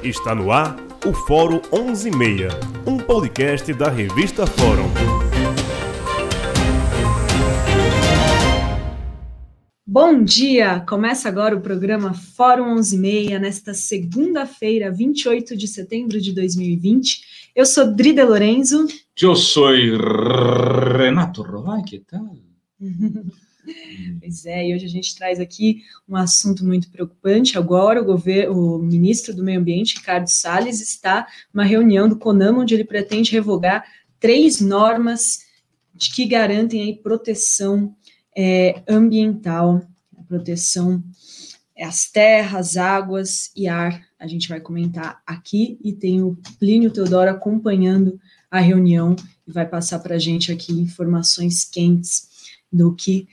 Está no ar o Fórum 11:30, um podcast da revista Fórum. Bom dia! Começa agora o programa Fórum 11:30, nesta segunda-feira, 28 de setembro de 2020. Eu sou Dri De Lorenzo. Eu sou Renato Rovai, que tal? Pois é, e hoje a gente traz aqui um assunto muito preocupante. Agora o ministro do Meio Ambiente, Ricardo Salles, está numa reunião do CONAMA, onde ele pretende revogar 3 normas que garantem aí proteção ambiental, a proteção às terras, águas e ar. A gente vai comentar aqui e tem o Plínio Teodoro acompanhando a reunião e vai passar para a gente aqui informações quentes do que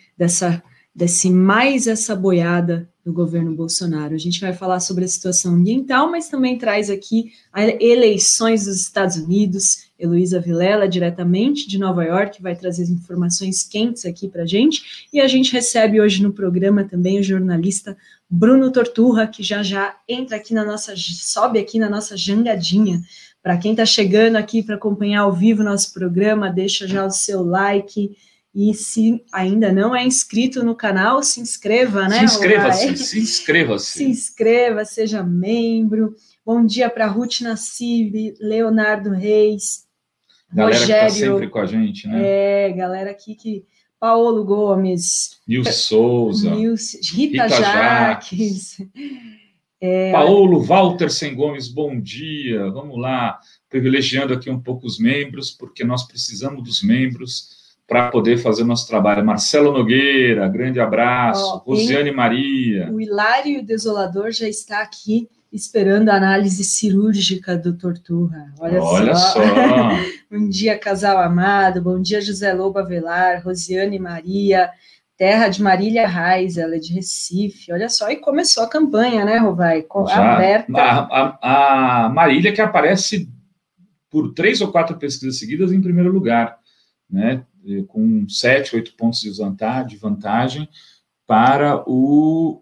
essa boiada do governo Bolsonaro. A gente vai falar sobre a situação ambiental, mas também traz aqui as eleições dos Estados Unidos. Heloísa Vilela, diretamente de Nova York, vai trazer informações quentes aqui para a gente. E a gente recebe hoje no programa também o jornalista Bruno Torturra, que já entra aqui sobe aqui na nossa jangadinha. Para quem está chegando aqui para acompanhar ao vivo nosso programa, deixa já o seu like. E se ainda não é inscrito no canal, se inscreva, né? Se inscreva-se. Se inscreva, seja membro. Bom dia para Ruth Nassib, Leonardo Reis, galera Rogério. Que tá sempre com a gente, né? Galera aqui que... Paulo Gomes. Nilce Souza. Rita Jaques. Paulo Walter Sem Gomes, bom dia. Vamos lá, privilegiando aqui um pouco os membros, porque nós precisamos dos membros para poder fazer o nosso trabalho. Marcelo Nogueira, grande abraço. Rosiane Maria. O Hilário e o Desolador já está aqui esperando a análise cirúrgica do Torturra. Olha só. Bom dia, casal amado. Bom dia, José Lobo Avelar, Rosiane Maria, terra de Marília Reis, ela é de Recife. Olha só, e começou a campanha, né, Rovai? Aberta. A Marília, que aparece por 3 ou 4 pesquisas seguidas em primeiro lugar, né? Com 7, 8 pontos de vantagem para o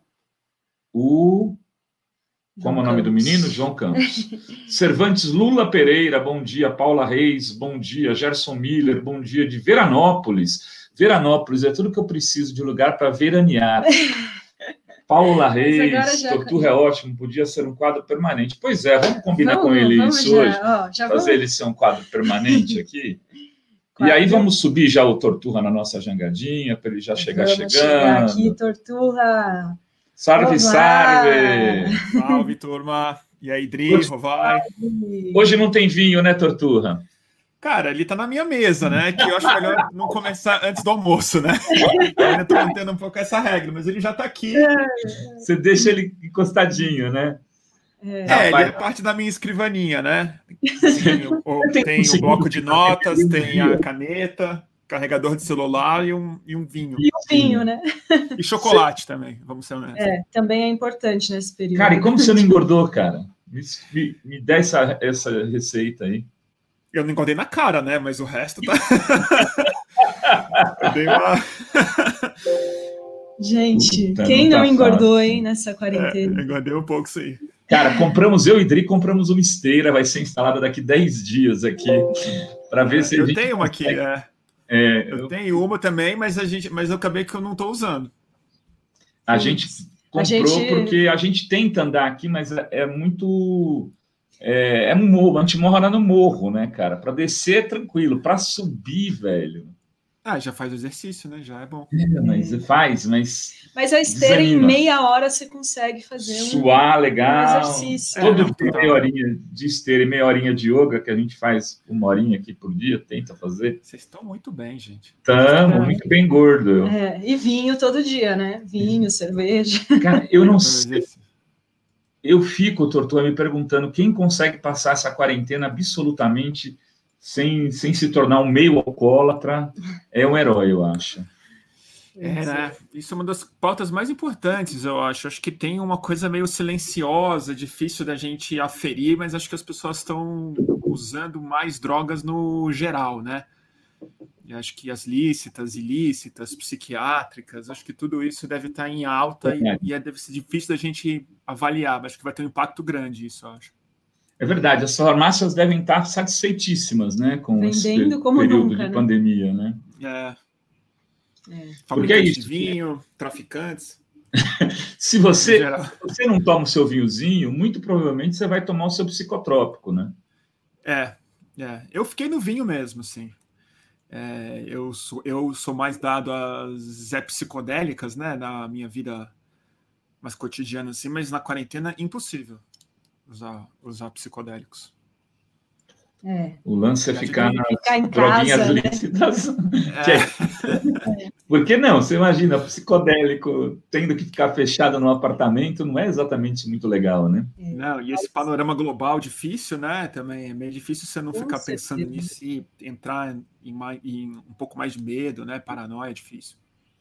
como é o nome do menino? João Campos. Cervantes Lula Pereira, bom dia. Paula Reis, bom dia. Gerson Miller, bom dia. De Veranópolis. Veranópolis é tudo que eu preciso de lugar para veranear. Paula Reis, Torturra é ótimo, podia ser um quadro permanente. Pois é, vamos combinar com ele isso hoje. Fazer ele ser um quadro permanente aqui. E aí vamos subir já o Torturra na nossa jangadinha, para ele já chegar chegando. Chegar aqui, Torturra. Salve. Salve, turma. E aí, Dri, Rovai. Hoje não tem vinho, né, Torturra? Cara, ele tá na minha mesa, né? Que eu acho melhor não começar antes do almoço, né? Eu ainda tô mantendo um pouco essa regra, mas ele já tá aqui. Você deixa ele encostadinho, né? Ele é parte da minha escrivaninha, né? Tem o bloco de notas, tem a caneta, carregador de celular e um vinho. E um vinho, né? E chocolate também, vamos ser honestos. Também é importante nesse período. Cara, e como você não engordou, cara? Me dá essa receita aí. Eu não engordei na cara, né? Mas o resto tá... Eu dei uma... Gente, quem não engordou, fácil, hein, nessa quarentena? Engordei um pouco, sim. Cara, eu e Dri compramos uma esteira, vai ser instalada daqui 10 dias aqui, para ver se eu tenho uma aqui, eu tenho uma também, mas eu acabei que eu não estou usando. A gente comprou porque a gente tenta andar aqui, mas é muito... É um morro, a gente mora no morro, né, cara? Para descer é tranquilo, para subir, velho... já faz o exercício, né? Já é bom. Mas a esteira desanima. Em meia hora você consegue fazer suar legal. Um exercício. Todo dia meia horinha de esteira e meia horinha de yoga, que a gente faz 1 horinha aqui por dia, tenta fazer. Vocês estão muito bem, gente. Estamos muito bem gordo. E vinho todo dia, né? Vinho, cerveja. Cara, eu não sei. Eu fico, Torturra, me perguntando quem consegue passar essa quarentena absolutamente... Sem se tornar um meio alcoólatra, é um herói, eu acho. Né? Isso é uma das pautas mais importantes, eu acho. Acho que tem uma coisa meio silenciosa, difícil da gente aferir, mas acho que as pessoas estão usando mais drogas no geral, né? E acho que as lícitas, ilícitas, psiquiátricas, acho que tudo isso deve estar em alta e deve ser difícil da gente avaliar, mas acho que vai ter um impacto grande isso, eu acho. É verdade, as farmácias devem estar satisfeitíssimas, né, com esse período nunca, de pandemia, né? Porque é isso. De vinho, traficantes. Se você não toma o seu vinhozinho, muito provavelmente você vai tomar o seu psicotrópico, né? Eu fiquei no vinho mesmo, assim. Eu sou mais dado às psicodélicas, né, na minha vida mais cotidiana, assim, mas na quarentena, impossível usar psicodélicos. O lance é ficar nas em droguinhas casa, lícitas. Por que não? Você imagina, psicodélico tendo que ficar fechado num apartamento, não é exatamente muito legal, né? Não, e esse panorama global difícil, né? Também é meio difícil você não ficar pensando nisso e entrar em um pouco mais de medo, né? Paranoia é difícil.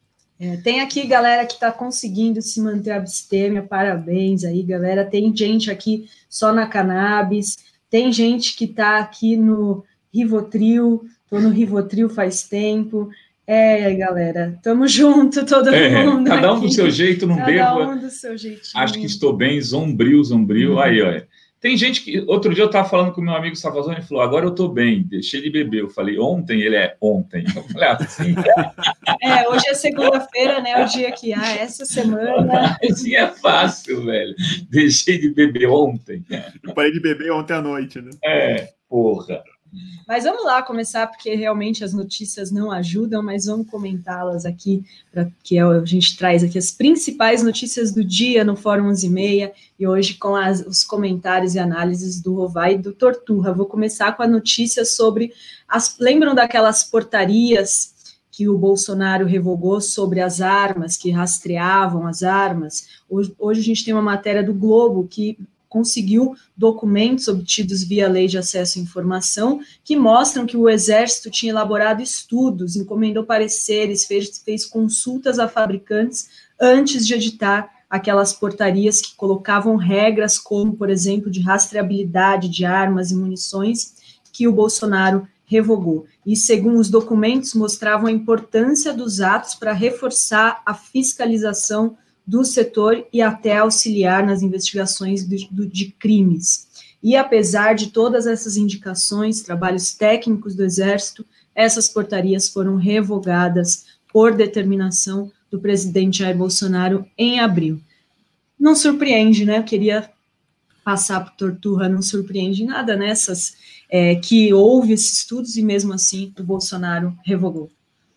Tem aqui galera que está conseguindo se manter abstêmia, parabéns aí, galera. Tem gente aqui só na cannabis, tem gente que está aqui no Rivotril, estou no Rivotril faz tempo. Galera, tamo junto, todo mundo. Cada um aqui. do seu jeito, não devo. Cada um do seu jeitinho. Acho que estou bem, zombril. Aí, olha. Tem gente que. Outro dia eu estava falando com o meu amigo Savazone e falou: agora eu estou bem, deixei de beber. Eu falei: ontem? Ele ontem. Eu falei: assim. Hoje é segunda-feira, né? O dia que essa semana. Assim é fácil, velho. Deixei de beber ontem. Eu parei de beber ontem à noite, né? Porra. Mas vamos lá começar, porque realmente as notícias não ajudam, mas vamos comentá-las aqui, que a gente traz aqui as principais notícias do dia no Fórum 11h30, e hoje com os comentários e análises do Rovai e do Torturra. Vou começar com a notícia sobre lembram daquelas portarias que o Bolsonaro revogou sobre as armas, que rastreavam as armas? Hoje a gente tem uma matéria do Globo que conseguiu documentos obtidos via Lei de Acesso à Informação que mostram que o Exército tinha elaborado estudos, encomendou pareceres, fez consultas a fabricantes antes de editar aquelas portarias que colocavam regras como, por exemplo, de rastreabilidade de armas e munições que o Bolsonaro revogou. E, segundo os documentos, mostravam a importância dos atos para reforçar a fiscalização do setor e até auxiliar nas investigações de crimes. E apesar de todas essas indicações, trabalhos técnicos do Exército, essas portarias foram revogadas por determinação do presidente Jair Bolsonaro em abril. Não surpreende, né? Eu queria passar por Torturra, não surpreende nada nessas que houve esses estudos e mesmo assim o Bolsonaro revogou.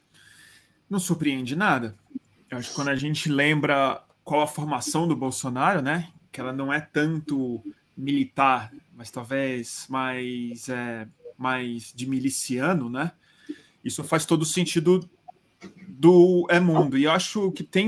Não surpreende nada. Eu acho que quando a gente lembra qual a formação do Bolsonaro, né, que ela não é tanto militar, mas talvez mais de miliciano, né, isso faz todo o sentido do mundo. E eu acho que tem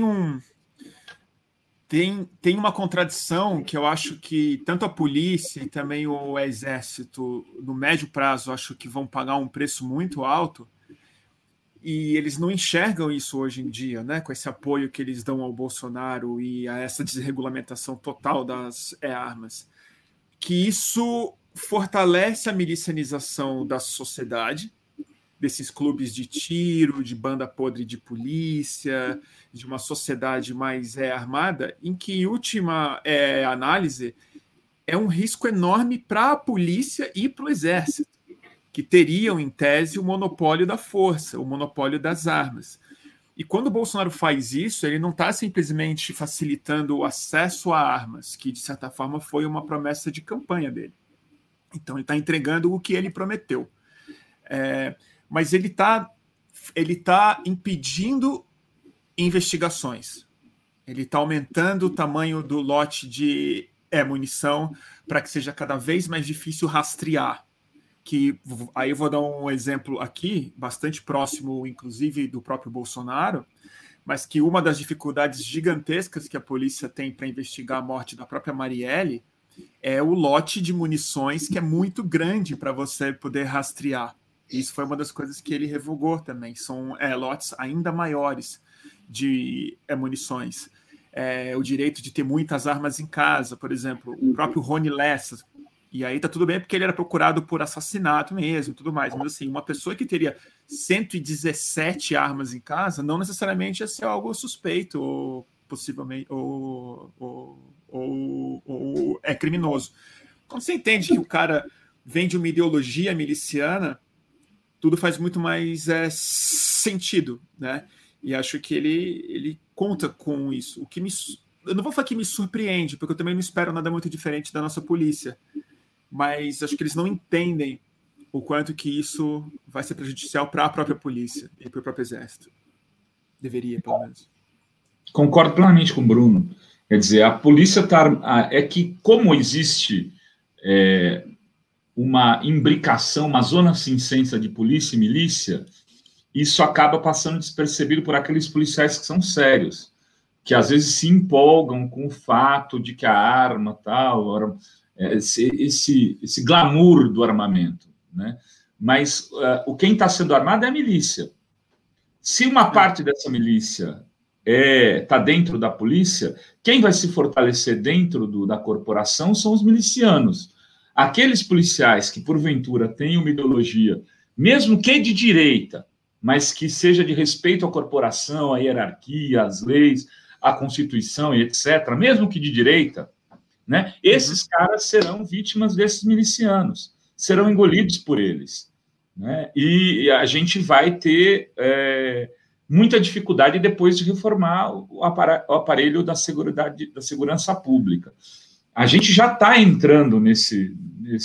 uma contradição que eu acho que tanto a polícia e também o exército, no médio prazo, acho que vão pagar um preço muito alto. E eles não enxergam isso hoje em dia, né? Com esse apoio que eles dão ao Bolsonaro e a essa desregulamentação total das armas. Que isso fortalece a milicianização da sociedade, desses clubes de tiro, de banda podre de polícia, de uma sociedade mais armada, em que, em última análise, é um risco enorme para a polícia e para o exército, que teriam, em tese, o monopólio da força, o monopólio das armas. E quando o Bolsonaro faz isso, ele não está simplesmente facilitando o acesso a armas, que, de certa forma, foi uma promessa de campanha dele. Então, ele está entregando o que ele prometeu. Mas ele tá impedindo investigações. Ele está aumentando o tamanho do lote de munição para que seja cada vez mais difícil rastrear. Que aí eu vou dar um exemplo aqui, bastante próximo, inclusive, do próprio Bolsonaro, mas que uma das dificuldades gigantescas que a polícia tem para investigar a morte da própria Marielle é o lote de munições, que é muito grande para você poder rastrear. Isso foi uma das coisas que ele revogou também. São lotes ainda maiores de munições. O direito de ter muitas armas em casa, por exemplo, o próprio Rony Lessa. E aí tá tudo bem porque ele era procurado por assassinato mesmo e tudo mais. Mas assim, uma pessoa que teria 117 armas em casa não necessariamente ia ser algo suspeito ou possivelmente ou é criminoso. Quando você entende que o cara vem de uma ideologia miliciana, tudo faz muito mais sentido, né? E acho que ele conta com isso. Eu não vou falar que me surpreende, porque eu também não espero nada muito diferente da nossa polícia, mas acho que eles não entendem o quanto que isso vai ser prejudicial para a própria polícia e para o próprio exército. Deveria, pelo menos. Concordo plenamente com o Bruno. Quer dizer, a polícia está... É que, como existe uma imbricação, uma zona cinzenta de polícia e milícia, isso acaba passando despercebido por aqueles policiais que são sérios, que às vezes se empolgam com o fato de que a arma, tal, esse glamour do armamento, né? Mas quem está sendo armado é a milícia. Se uma parte dessa milícia está dentro da polícia, quem vai se fortalecer dentro da corporação são os milicianos. Aqueles policiais que, porventura, têm uma ideologia, mesmo que de direita, mas que seja de respeito à corporação, à hierarquia, às leis, à Constituição e etc., mesmo que de direita, né, esses caras serão vítimas desses milicianos, serão engolidos por eles, né, e a gente vai ter muita dificuldade depois de reformar o aparelho da segurança pública. A gente já está entrando nesse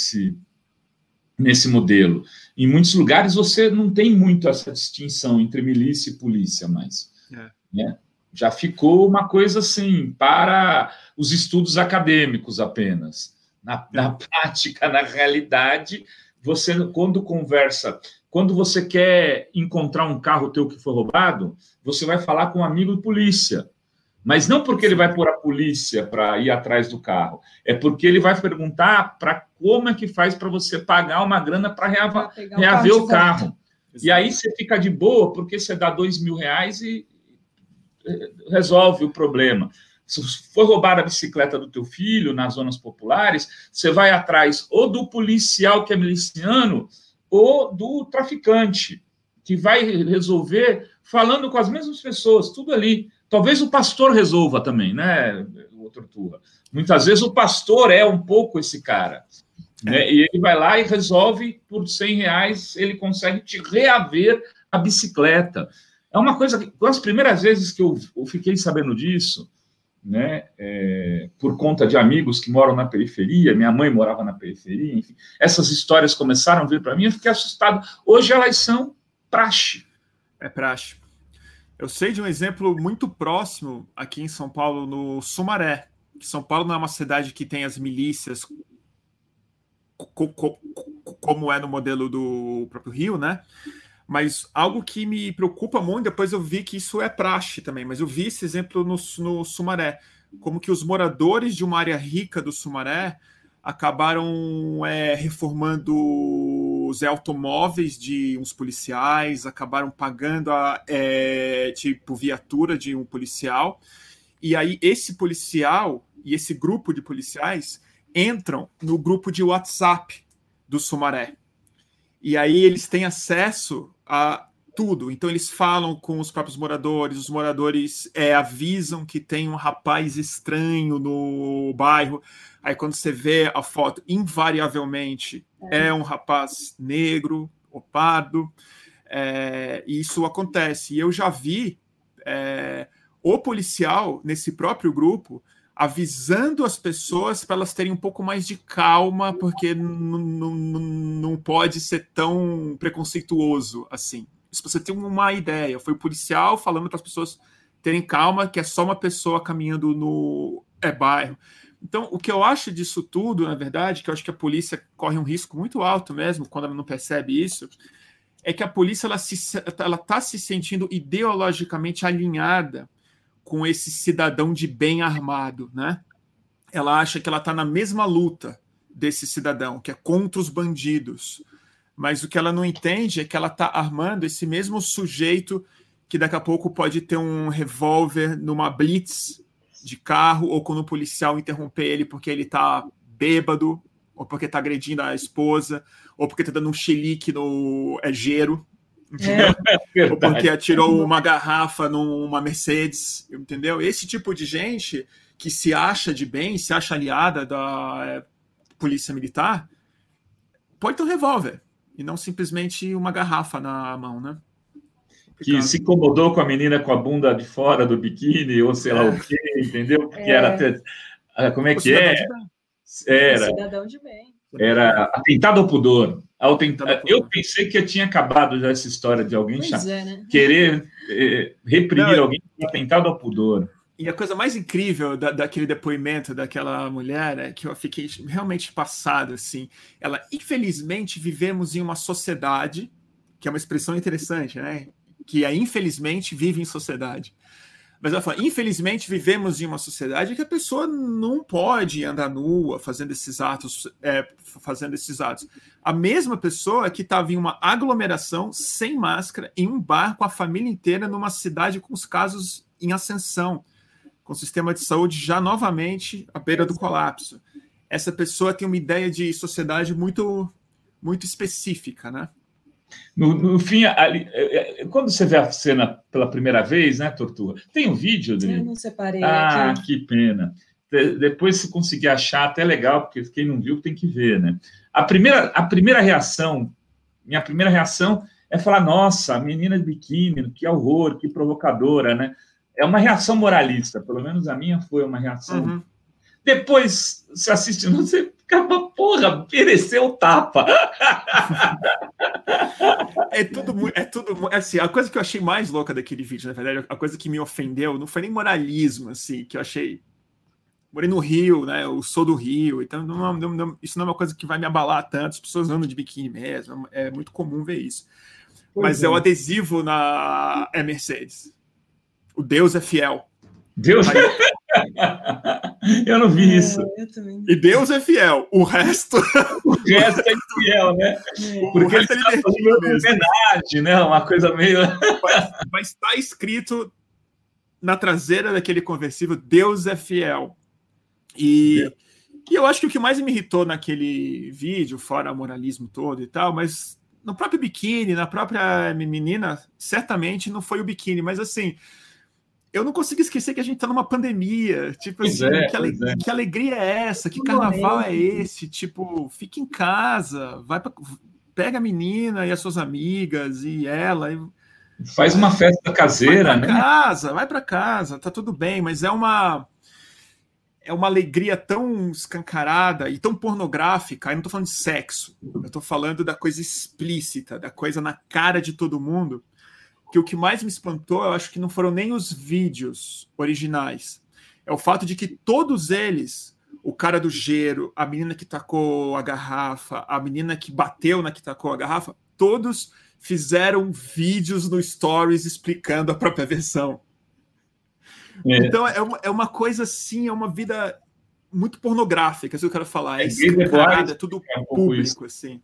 modelo. Em muitos lugares você não tem muito essa distinção entre milícia e polícia mais. Né? Já ficou uma coisa assim, para os estudos acadêmicos apenas. Na prática, na realidade, você, quando você quer encontrar um carro teu que foi roubado, você vai falar com um amigo de polícia. Mas não porque ele vai pôr a polícia para ir atrás do carro, é porque ele vai perguntar para como é que faz para você pagar uma grana para reaver o carro. E aí você fica de boa, porque você dá R$2.000 e resolve o problema. Se for roubar a bicicleta do teu filho nas zonas populares, você vai atrás ou do policial que é miliciano ou do traficante, que vai resolver falando com as mesmas pessoas, tudo ali. Talvez o pastor resolva também, né, Torturra? Muitas vezes o pastor é um pouco esse cara, né? E ele vai lá e resolve, por R$100, ele consegue te reaver a bicicleta. É uma coisa que, as primeiras vezes que eu fiquei sabendo disso, né, por conta de amigos que moram na periferia, minha mãe morava na periferia, enfim, essas histórias começaram a vir para mim, eu fiquei assustado. Hoje elas são praxe. É praxe. Eu sei de um exemplo muito próximo aqui em São Paulo, no Sumaré. São Paulo não é uma cidade que tem as milícias como é no modelo do próprio Rio, né? Mas algo que me preocupa muito, depois eu vi que isso é praxe também, mas eu vi esse exemplo no Sumaré, como que os moradores de uma área rica do Sumaré acabaram reformando os automóveis de uns policiais, acabaram pagando tipo viatura de um policial, e aí esse policial e esse grupo de policiais entram no grupo de WhatsApp do Sumaré. E aí eles têm acesso a tudo. Então eles falam com os próprios moradores, os moradores avisam que tem um rapaz estranho no bairro. Aí quando você vê a foto, invariavelmente é um rapaz negro ou pardo. E isso acontece. E eu já vi o policial nesse próprio grupo avisando as pessoas para elas terem um pouco mais de calma, porque não pode ser tão preconceituoso assim. Se você tem uma ideia, foi o policial falando para as pessoas terem calma, que é só uma pessoa caminhando no bairro. Então, o que eu acho disso tudo, na verdade, que eu acho que a polícia corre um risco muito alto mesmo, quando ela não percebe isso, é que a polícia ela está se sentindo ideologicamente alinhada com esse cidadão de bem armado, né? Ela acha que ela está na mesma luta desse cidadão, que é contra os bandidos. Mas o que ela não entende é que ela está armando esse mesmo sujeito que daqui a pouco pode ter um revólver numa blitz de carro, ou quando o policial interromper ele porque ele está bêbado, ou porque está agredindo a esposa, ou porque está dando um chilique no gero, entendeu? Ou porque atirou uma garrafa numa Mercedes, entendeu? Esse tipo de gente que se acha de bem, se acha aliada polícia militar, pode ter um revólver e não simplesmente uma garrafa na mão, né? Que se incomodou com a menina com a bunda de fora do biquíni, ou sei lá o quê, entendeu? Porque era até... Como é que é? Cidadão de bem. Era atentado ao pudor. Eu pensei que eu tinha acabado já essa história de alguém querer reprimir alguém por atentado ao pudor. E a coisa mais incrível daquele depoimento daquela mulher é que eu fiquei realmente passado, assim. Ela, infelizmente, vivemos em uma sociedade, que é uma expressão interessante, né? Que é, infelizmente, vive em sociedade. Mas ela fala, infelizmente, vivemos em uma sociedade que a pessoa não pode andar nua fazendo esses atos. A mesma pessoa que estava em uma aglomeração, sem máscara, em um bar com a família inteira, numa cidade com os casos em ascensão, com o sistema de saúde já novamente à beira do colapso. Essa pessoa tem uma ideia de sociedade muito, muito específica, né? No fim, ali, quando você vê a cena pela primeira vez, né, Tortuga? Tem um vídeo dele? Eu não separei aqui. Que pena. Depois, se conseguir achar, até legal, porque quem não viu tem que ver, né? A primeira reação, minha primeira reação é falar, nossa, a menina de biquíni, que horror, que provocadora, né? É uma reação moralista, pelo menos a minha foi uma reação. Uhum. Depois, se assiste, você fica, porra, mereceu o tapa. É tudo, assim, a coisa que eu achei mais louca daquele vídeo, na verdade, a coisa que me ofendeu, não foi nem moralismo, assim, que eu achei, morei no Rio, né, eu sou do Rio, então isso não é uma coisa que vai me abalar tanto, as pessoas andam de biquíni mesmo, é muito comum ver isso. Mas é o adesivo na Mercedes. O Deus é fiel. Deus Eu não vi isso. E Deus é fiel. O resto é infiel, né? Porque ele está fazendo uma homenagem, né? Uma coisa meio... Mas está escrito na traseira daquele conversível, Deus é fiel. E eu acho que o que mais me irritou naquele vídeo, fora o moralismo todo e tal, mas no próprio biquíni, na própria menina, certamente não foi o biquíni, mas assim... Eu não consigo esquecer que a gente está numa pandemia. Tipo assim, que alegria é essa? Que carnaval é esse? Tipo, fica em casa, pega a menina e as suas amigas e ela. Faz uma festa caseira, né? Vai para casa, tá tudo bem, mas é uma alegria tão escancarada e tão pornográfica. Eu não estou falando de sexo, eu estou falando da coisa explícita, da coisa na cara de todo mundo. Que o que mais me espantou, eu acho que não foram nem os vídeos originais. É o fato de que todos eles, o cara do gelo, a menina que tacou a garrafa, a menina que bateu na que tacou a garrafa, todos fizeram vídeos no Stories explicando a própria versão. Então, é uma coisa assim, é uma vida muito pornográfica, isso que eu quero falar. É escancarada, é tudo público, assim.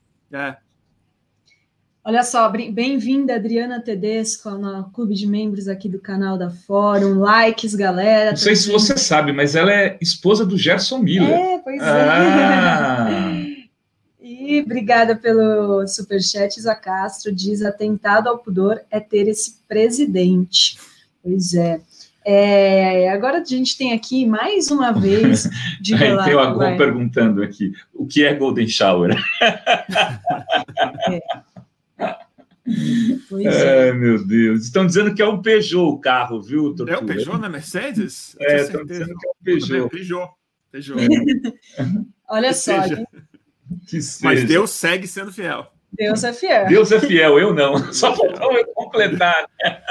Olha só, bem-vinda, Adriana Tedesco, no clube de membros aqui do canal da Fórum. Likes, galera. Não sei se você sabe, mas ela é esposa do Gerson Miller. Pois é. E obrigada pelo superchat. Isa Castro diz, atentado ao pudor é ter esse presidente. Pois é. Agora a gente tem aqui, mais uma vez... Tem o Agon perguntando aqui, o que é Golden Shower? Meu Deus. Estão dizendo que é um Peugeot o carro, viu, Tortura? É um Peugeot na Mercedes? Estão dizendo que é um Peugeot. Peugeot. Olha só. Mas Deus segue sendo fiel. Deus é fiel. Deus é fiel, eu não. Só faltou eu completar.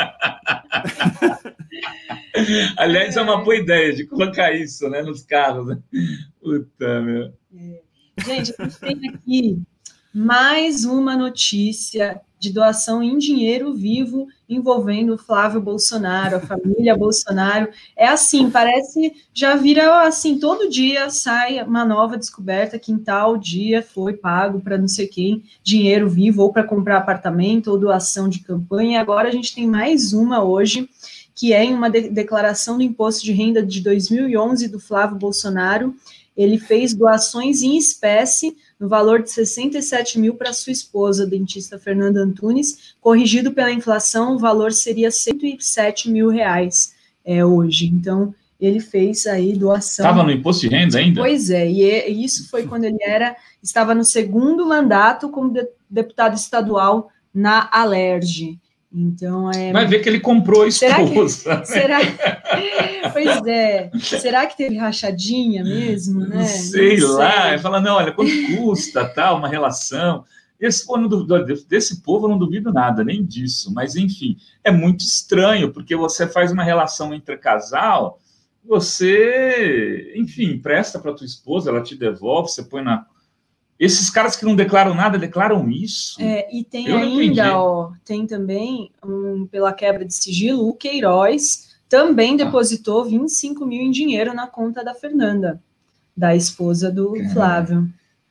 Aliás, é uma boa ideia de colocar isso, né, nos carros. Né? Puta, meu. Gente, a gente tem aqui mais uma notícia de doação em dinheiro vivo envolvendo o Flávio Bolsonaro, a família Bolsonaro. É assim, parece, já vira assim, todo dia sai uma nova descoberta que em tal dia foi pago para não sei quem, dinheiro vivo, ou para comprar apartamento, ou doação de campanha. Agora a gente tem mais uma hoje, que é em uma declaração do imposto de renda de 2011 do Flávio Bolsonaro. Ele fez doações em espécie no valor de 67 mil para sua esposa, dentista Fernanda Antunes. Corrigido pela inflação, o valor seria 107 mil reais hoje. Então, ele fez aí doação. Estava no imposto de renda ainda? Pois é, e isso foi quando ele estava no segundo mandato como deputado estadual na Alerj. Então, vai ver que ele comprou a esposa. Pois é. Será que teve rachadinha mesmo, né? Sei lá. Ele fala, não, olha, quanto custa, tal, uma relação. Desse povo eu não duvido nada, nem disso. Mas, enfim, é muito estranho, porque você faz uma relação entre casal, você, enfim, empresta para tua esposa, ela te devolve, você põe na... Esses caras que não declaram nada, declaram isso. E tem ainda, tem também, pela quebra de sigilo, o Queiroz também depositou 25 mil em dinheiro na conta da Fernanda, da esposa do Flávio.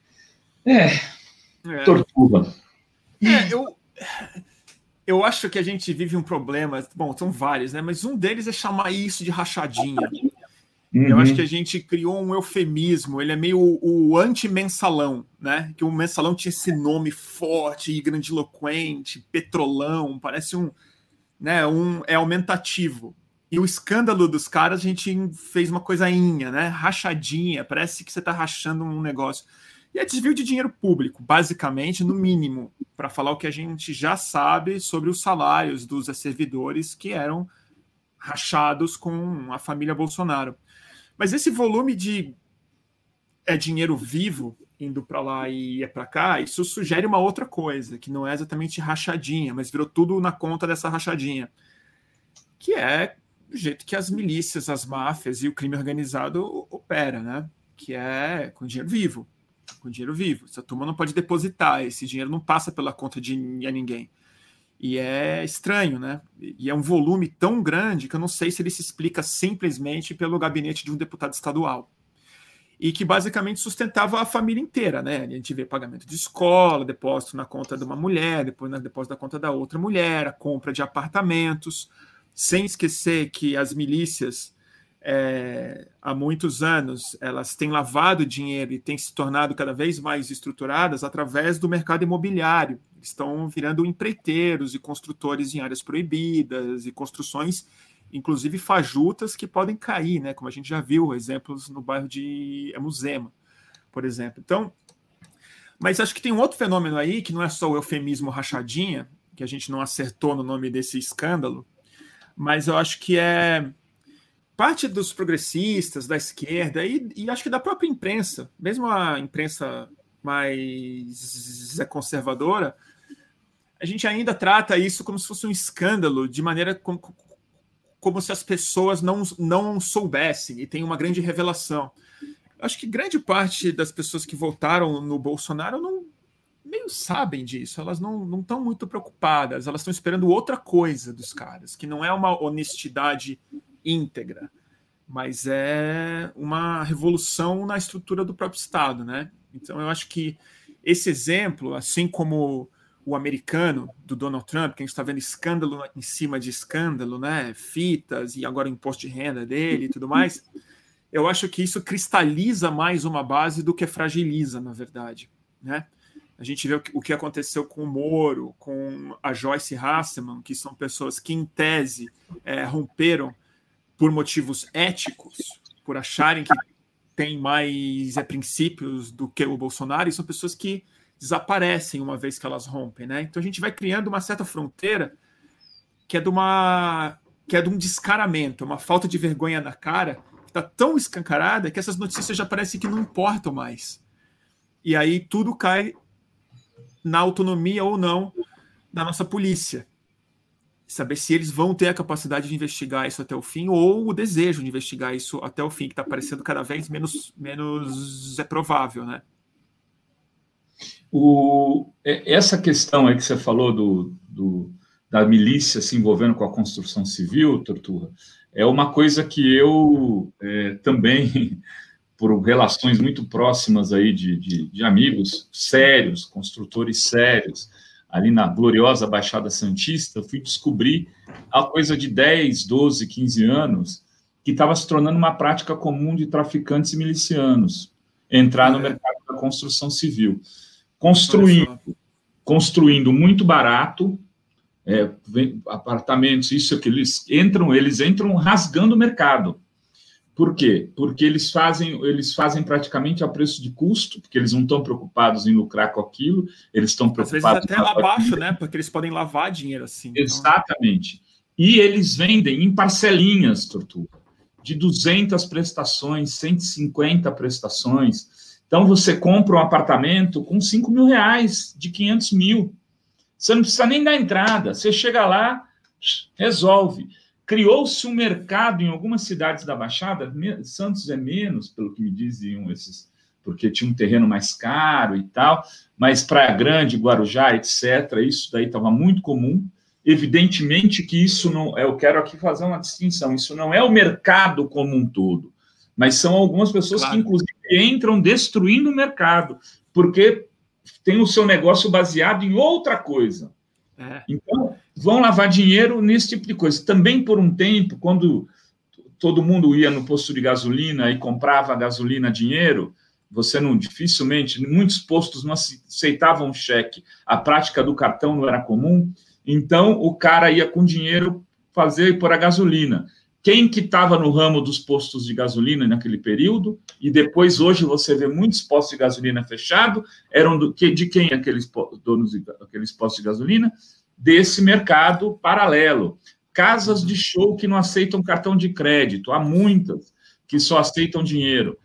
Tortura. Eu acho que a gente vive um problema, bom, são vários, né? Mas um deles é chamar isso de rachadinha. Eu acho que a gente criou um eufemismo, ele é meio o anti-mensalão, né? Que o mensalão tinha esse nome forte e grandiloquente, petrolão, parece é aumentativo. E o escândalo dos caras, a gente fez uma coisainha, né? Rachadinha, parece que você está rachando um negócio. E é desvio de dinheiro público, basicamente, no mínimo, para falar o que a gente já sabe sobre os salários dos servidores que eram rachados com a família Bolsonaro. Mas esse volume de dinheiro vivo indo para lá e para cá, isso sugere uma outra coisa, que não é exatamente rachadinha, mas virou tudo na conta dessa rachadinha, que é o jeito que as milícias, as máfias e o crime organizado opera, né? Que é com dinheiro vivo. Com dinheiro vivo. Essa turma não pode depositar, esse dinheiro não passa pela conta de ninguém. E é estranho, né? E é um volume tão grande que eu não sei se ele se explica simplesmente pelo gabinete de um deputado estadual. E que basicamente sustentava a família inteira, né? A gente vê pagamento de escola, depósito na conta de uma mulher, depois depósito na conta da outra mulher, a compra de apartamentos, sem esquecer que as milícias, há muitos anos, elas têm lavado dinheiro e têm se tornado cada vez mais estruturadas através do mercado imobiliário. Estão virando empreiteiros e construtores em áreas proibidas e construções, inclusive fajutas, que podem cair, né? Como a gente já viu exemplos no bairro de Emuzema, por exemplo. Então, mas acho que tem um outro fenômeno aí, que não é só o eufemismo rachadinha, que a gente não acertou no nome desse escândalo, mas eu acho que é parte dos progressistas, da esquerda e acho que da própria imprensa, mesmo a imprensa mais conservadora, a gente ainda trata isso como se fosse um escândalo, de maneira como se as pessoas não soubessem, e tem uma grande revelação. Acho que grande parte das pessoas que votaram no Bolsonaro meio sabem disso, elas não estão muito preocupadas, elas estão esperando outra coisa dos caras, que não é uma honestidade íntegra, mas é uma revolução na estrutura do próprio Estado, né? Então eu acho que esse exemplo, assim como o americano do Donald Trump, que a gente está vendo escândalo em cima de escândalo, né? Fitas e agora o imposto de renda dele e tudo mais, eu acho que isso cristaliza mais uma base do que fragiliza, na verdade, né? A gente vê o que aconteceu com o Moro, com a Joyce Hasselman, que são pessoas que, em tese, romperam por motivos éticos, por acharem que tem mais princípios do que o Bolsonaro, e são pessoas que desaparecem uma vez que elas rompem, né? Então a gente vai criando uma certa fronteira que é de um descaramento, uma falta de vergonha na cara, que está tão escancarada que essas notícias já parecem que não importam mais. E aí tudo cai na autonomia ou não da nossa polícia. Saber se eles vão ter a capacidade de investigar isso até o fim ou o desejo de investigar isso até o fim, que está parecendo cada vez menos provável, né? Essa questão aí que você falou da milícia se envolvendo com a construção civil, Torturra, é uma coisa que eu também, por relações muito próximas aí de amigos sérios, construtores sérios, ali na gloriosa Baixada Santista, eu fui descobrir há coisa de 10, 12, 15 anos que estava se tornando uma prática comum de traficantes e milicianos entrar no mercado da construção civil. Construindo muito barato, apartamentos, isso que eles entram rasgando o mercado. Por quê? Porque eles fazem praticamente a preço de custo, porque eles não estão preocupados em lucrar com aquilo, eles estão preocupados... Às vezes até abaixo, né? Porque eles podem lavar dinheiro assim. Exatamente. Então... E eles vendem em parcelinhas, Tortuga, de 200 prestações, 150 prestações. Então, você compra um apartamento com 5 mil reais, de 500 mil. Você não precisa nem dar entrada. Você chega lá, resolve. Criou-se um mercado em algumas cidades da Baixada, Santos é menos, pelo que me diziam esses, porque tinha um terreno mais caro e tal, mas Praia Grande, Guarujá, etc., isso daí estava muito comum. Evidentemente que isso não... Eu quero aqui fazer uma distinção. Isso não é o mercado como um todo, mas são algumas pessoas que, inclusive, entram destruindo o mercado, porque tem o seu negócio baseado em outra coisa. Então, vão lavar dinheiro nesse tipo de coisa. Também, por um tempo, quando todo mundo ia no posto de gasolina e comprava gasolina a dinheiro, você não, dificilmente, muitos postos não aceitavam cheque. A prática do cartão não era comum. Então, o cara ia com dinheiro fazer e pôr a gasolina. Quem que estava no ramo dos postos de gasolina naquele período, e depois, hoje, você vê muitos postos de gasolina fechados, eram de quem aqueles donos daqueles postos de gasolina? Desse mercado paralelo. Casas de show que não aceitam cartão de crédito, há muitas que só aceitam dinheiro.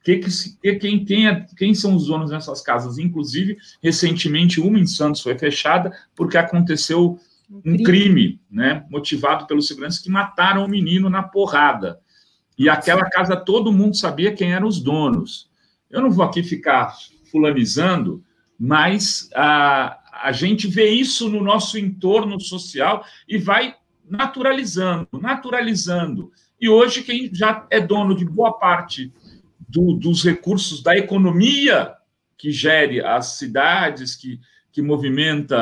Quem são os donos dessas casas? Inclusive, recentemente, uma em Santos foi fechada porque aconteceu um crime, né, motivado pelos seguranças que mataram o menino na porrada. E aquela casa, todo mundo sabia quem eram os donos. Eu não vou aqui ficar fulanizando, mas a gente vê isso no nosso entorno social e vai naturalizando. E hoje, quem já é dono de boa parte dos recursos da economia que gere as cidades, que movimenta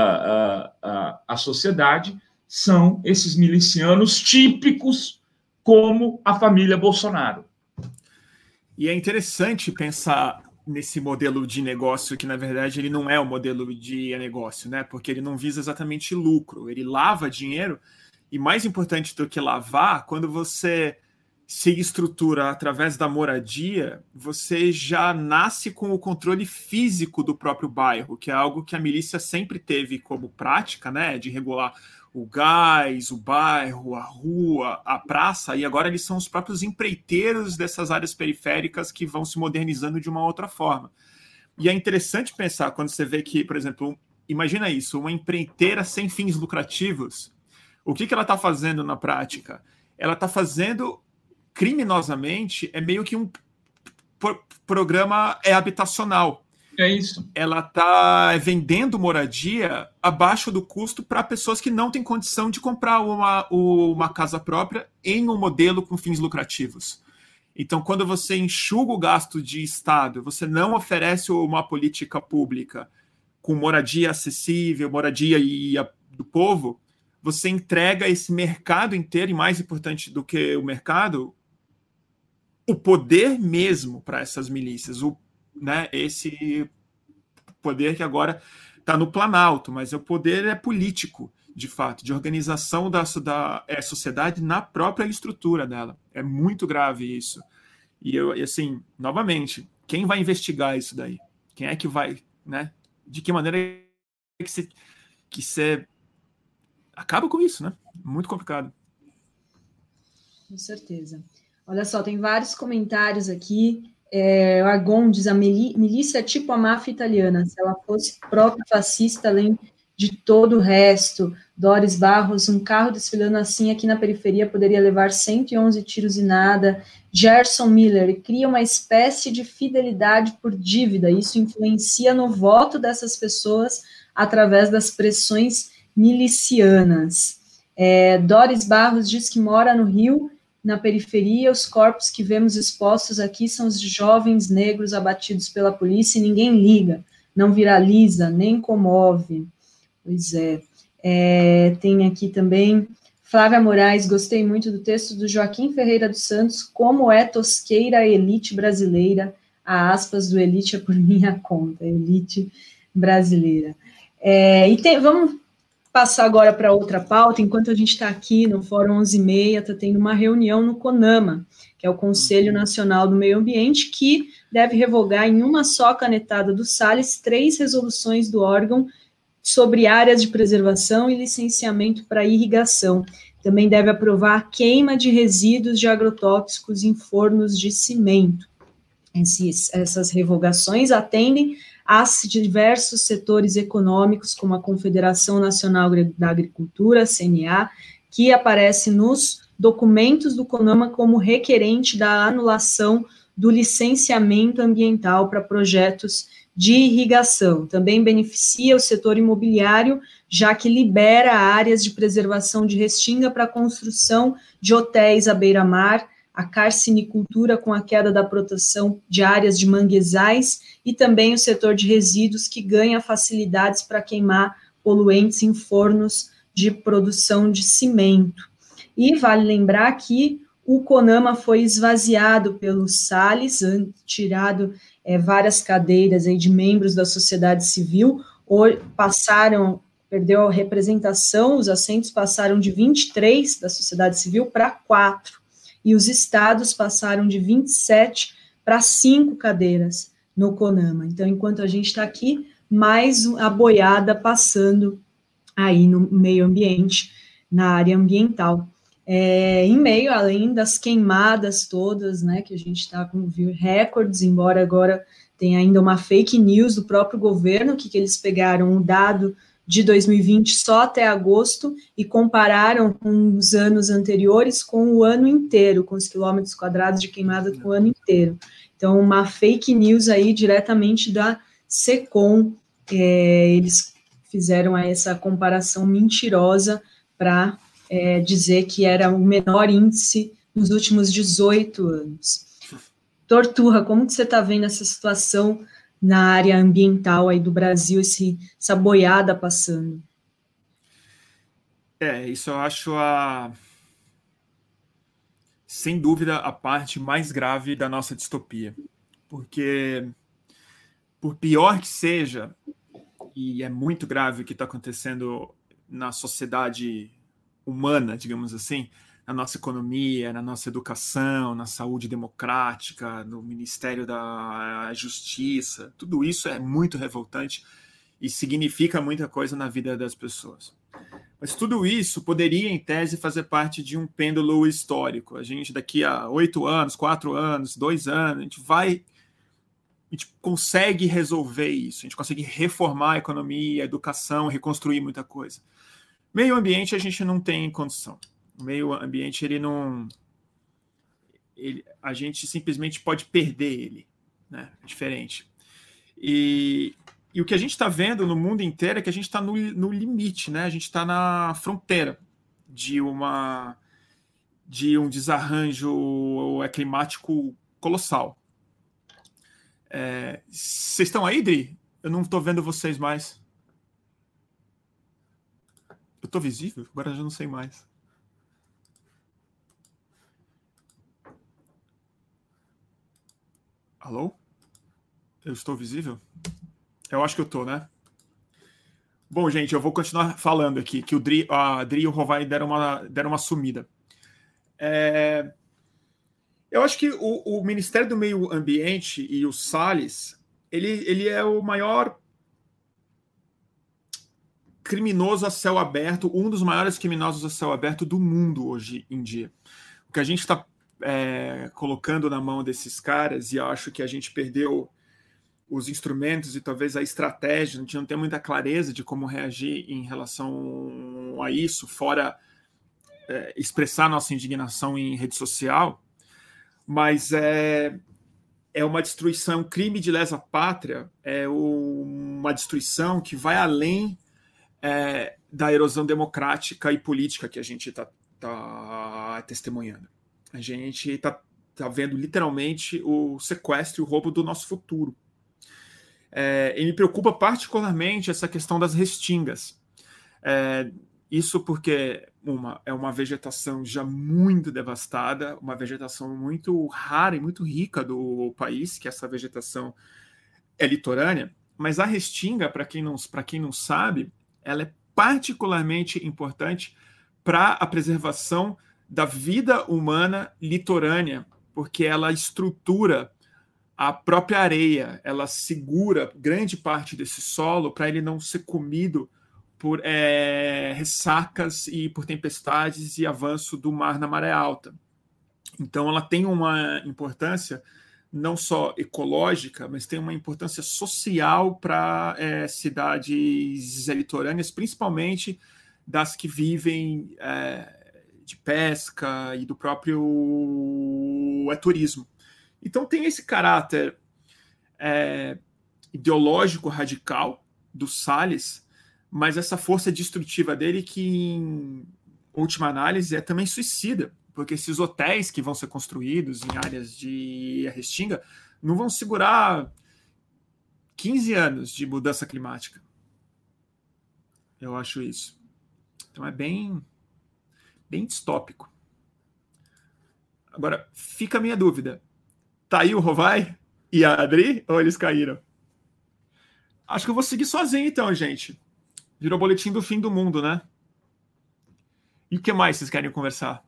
a sociedade, são esses milicianos típicos, como a família Bolsonaro. E é interessante pensar nesse modelo de negócio, que, na verdade, ele não é um modelo de negócio, né? Porque ele não visa exatamente lucro, ele lava dinheiro, e mais importante do que lavar, quando você se estrutura através da moradia, você já nasce com o controle físico do próprio bairro, que é algo que a milícia sempre teve como prática, né, de regular o gás, o bairro, a rua, a praça, e agora eles são os próprios empreiteiros dessas áreas periféricas que vão se modernizando de uma outra forma. E é interessante pensar quando você vê que, por exemplo, imagina isso, uma empreiteira sem fins lucrativos, o que ela está fazendo na prática? Ela está fazendo... criminosamente, é meio que um programa habitacional. É isso. Ela está vendendo moradia abaixo do custo para pessoas que não têm condição de comprar uma casa própria em um modelo com fins lucrativos. Então, quando você enxuga o gasto de Estado, você não oferece uma política pública com moradia acessível, moradia do povo, você entrega esse mercado inteiro, e mais importante do que o mercado, o poder mesmo para essas milícias, né, esse poder que agora está no Planalto, mas o poder é político, de fato, de organização da sociedade na própria estrutura dela. É muito grave isso. E assim, novamente, quem vai investigar isso daí? Quem é que vai, né? De que maneira que você acaba com isso, né? Muito complicado. Com certeza. Olha só, tem vários comentários aqui. O Argon diz, a milícia é tipo a máfia italiana, se ela fosse própria fascista, além de todo o resto. Doris Barros, um carro desfilando assim aqui na periferia poderia levar 111 tiros e nada. Gerson Miller, cria uma espécie de fidelidade por dívida, isso influencia no voto dessas pessoas através das pressões milicianas. Doris Barros diz que mora no Rio, na periferia, os corpos que vemos expostos aqui são os jovens negros abatidos pela polícia e ninguém liga, não viraliza, nem comove. Pois é. Tem aqui também Flávia Moraes, gostei muito do texto do Joaquim Ferreira dos Santos, como é tosqueira a elite brasileira, a aspas do elite é por minha conta, elite brasileira. Vamos passar agora para outra pauta. Enquanto a gente está aqui no Fórum 11h30, está tendo uma reunião no CONAMA, que é o Conselho Nacional do Meio Ambiente, que deve revogar em uma só canetada do Salles 3 resoluções do órgão sobre áreas de preservação e licenciamento para irrigação. Também deve aprovar a queima de resíduos de agrotóxicos em fornos de cimento. Essas revogações atendem a diversos setores econômicos, como a Confederação Nacional da Agricultura, a CNA, que aparece nos documentos do CONAMA como requerente da anulação do licenciamento ambiental para projetos de irrigação. Também beneficia o setor imobiliário, já que libera áreas de preservação de restinga para a construção de hotéis à beira-mar, a carcinicultura com a queda da proteção de áreas de manguezais e também o setor de resíduos que ganha facilidades para queimar poluentes em fornos de produção de cimento. E vale lembrar que o CONAMA foi esvaziado pelo Salles, tirado várias cadeiras aí de membros da sociedade civil, perdeu a representação, os assentos passaram de 23 da sociedade civil para 4. E os estados passaram de 27 para 5 cadeiras no CONAMA. Então, enquanto a gente está aqui, mais a boiada passando aí no meio ambiente, na área ambiental. Em meio, além das queimadas todas, né, que a gente está com recordes, embora agora tenha ainda uma fake news do próprio governo, que eles pegaram o dado de 2020 só até agosto e compararam com os anos anteriores com o ano inteiro, com os quilômetros quadrados de queimada com o ano inteiro. Então, uma fake news aí diretamente da SECOM, eles fizeram essa comparação mentirosa para dizer que era o menor índice nos últimos 18 anos. Torturra, como que você está vendo essa situação na área ambiental aí do Brasil, essa boiada passando? Isso eu acho sem dúvida a parte mais grave da nossa distopia, porque por pior que seja, e é muito grave o que está acontecendo na sociedade humana, digamos assim, na nossa economia, na nossa educação, na saúde democrática, no Ministério da Justiça, tudo isso é muito revoltante e significa muita coisa na vida das pessoas. Mas tudo isso poderia, em tese, fazer parte de um pêndulo histórico. A gente, daqui a 8 anos, 4 anos, 2 anos, a gente consegue resolver isso, a gente consegue reformar a economia, a educação, reconstruir muita coisa. Meio ambiente a gente não tem condição. O meio ambiente, a gente simplesmente pode perder ele, né? É diferente. E o que a gente está vendo no mundo inteiro é que a gente está no limite, né? A gente está na fronteira de um desarranjo climático colossal. Vocês estão aí, Dri? Eu não estou vendo vocês mais. Eu estou visível? Agora eu já não sei mais. Alô? Eu estou visível? Eu acho que eu estou, né? Bom, gente, eu vou continuar falando aqui, que a Dri e o Rovai deram uma sumida. Eu acho que o Ministério do Meio Ambiente e o Salles, ele é o maior criminoso a céu aberto, um dos maiores criminosos a céu aberto do mundo hoje em dia. O que a gente está colocando na mão desses caras, e eu acho que a gente perdeu os instrumentos e talvez a estratégia, a gente não tem muita clareza de como reagir em relação a isso, fora expressar nossa indignação em rede social, mas é uma destruição, crime de lesa pátria, é uma destruição que vai além da erosão democrática e política que a gente está testemunhando. A gente está vendo literalmente o sequestro e o roubo do nosso futuro. E me preocupa particularmente essa questão das restingas. Isso porque é uma vegetação já muito devastada, uma vegetação muito rara e muito rica do país, que essa vegetação é litorânea, mas a restinga, para quem não sabe, ela é particularmente importante para a preservação da vida humana litorânea, porque ela estrutura a própria areia, ela segura grande parte desse solo para ele não ser comido por ressacas e por tempestades e avanço do mar na maré alta. Então, ela tem uma importância não só ecológica, mas tem uma importância social para cidades litorâneas, principalmente das que vivem de pesca e do próprio turismo. Então, tem esse caráter ideológico radical do Salles, mas essa força destrutiva dele que, em última análise, é também suicida, porque esses hotéis que vão ser construídos em áreas de Restinga não vão segurar 15 anos de mudança climática. Eu acho isso. Então é bem distópico. Agora, fica a minha dúvida. Tá aí o Rovai e a Adri, ou eles caíram? Acho que eu vou seguir sozinho então, gente. Virou boletim do fim do mundo, né? E o que mais vocês querem conversar?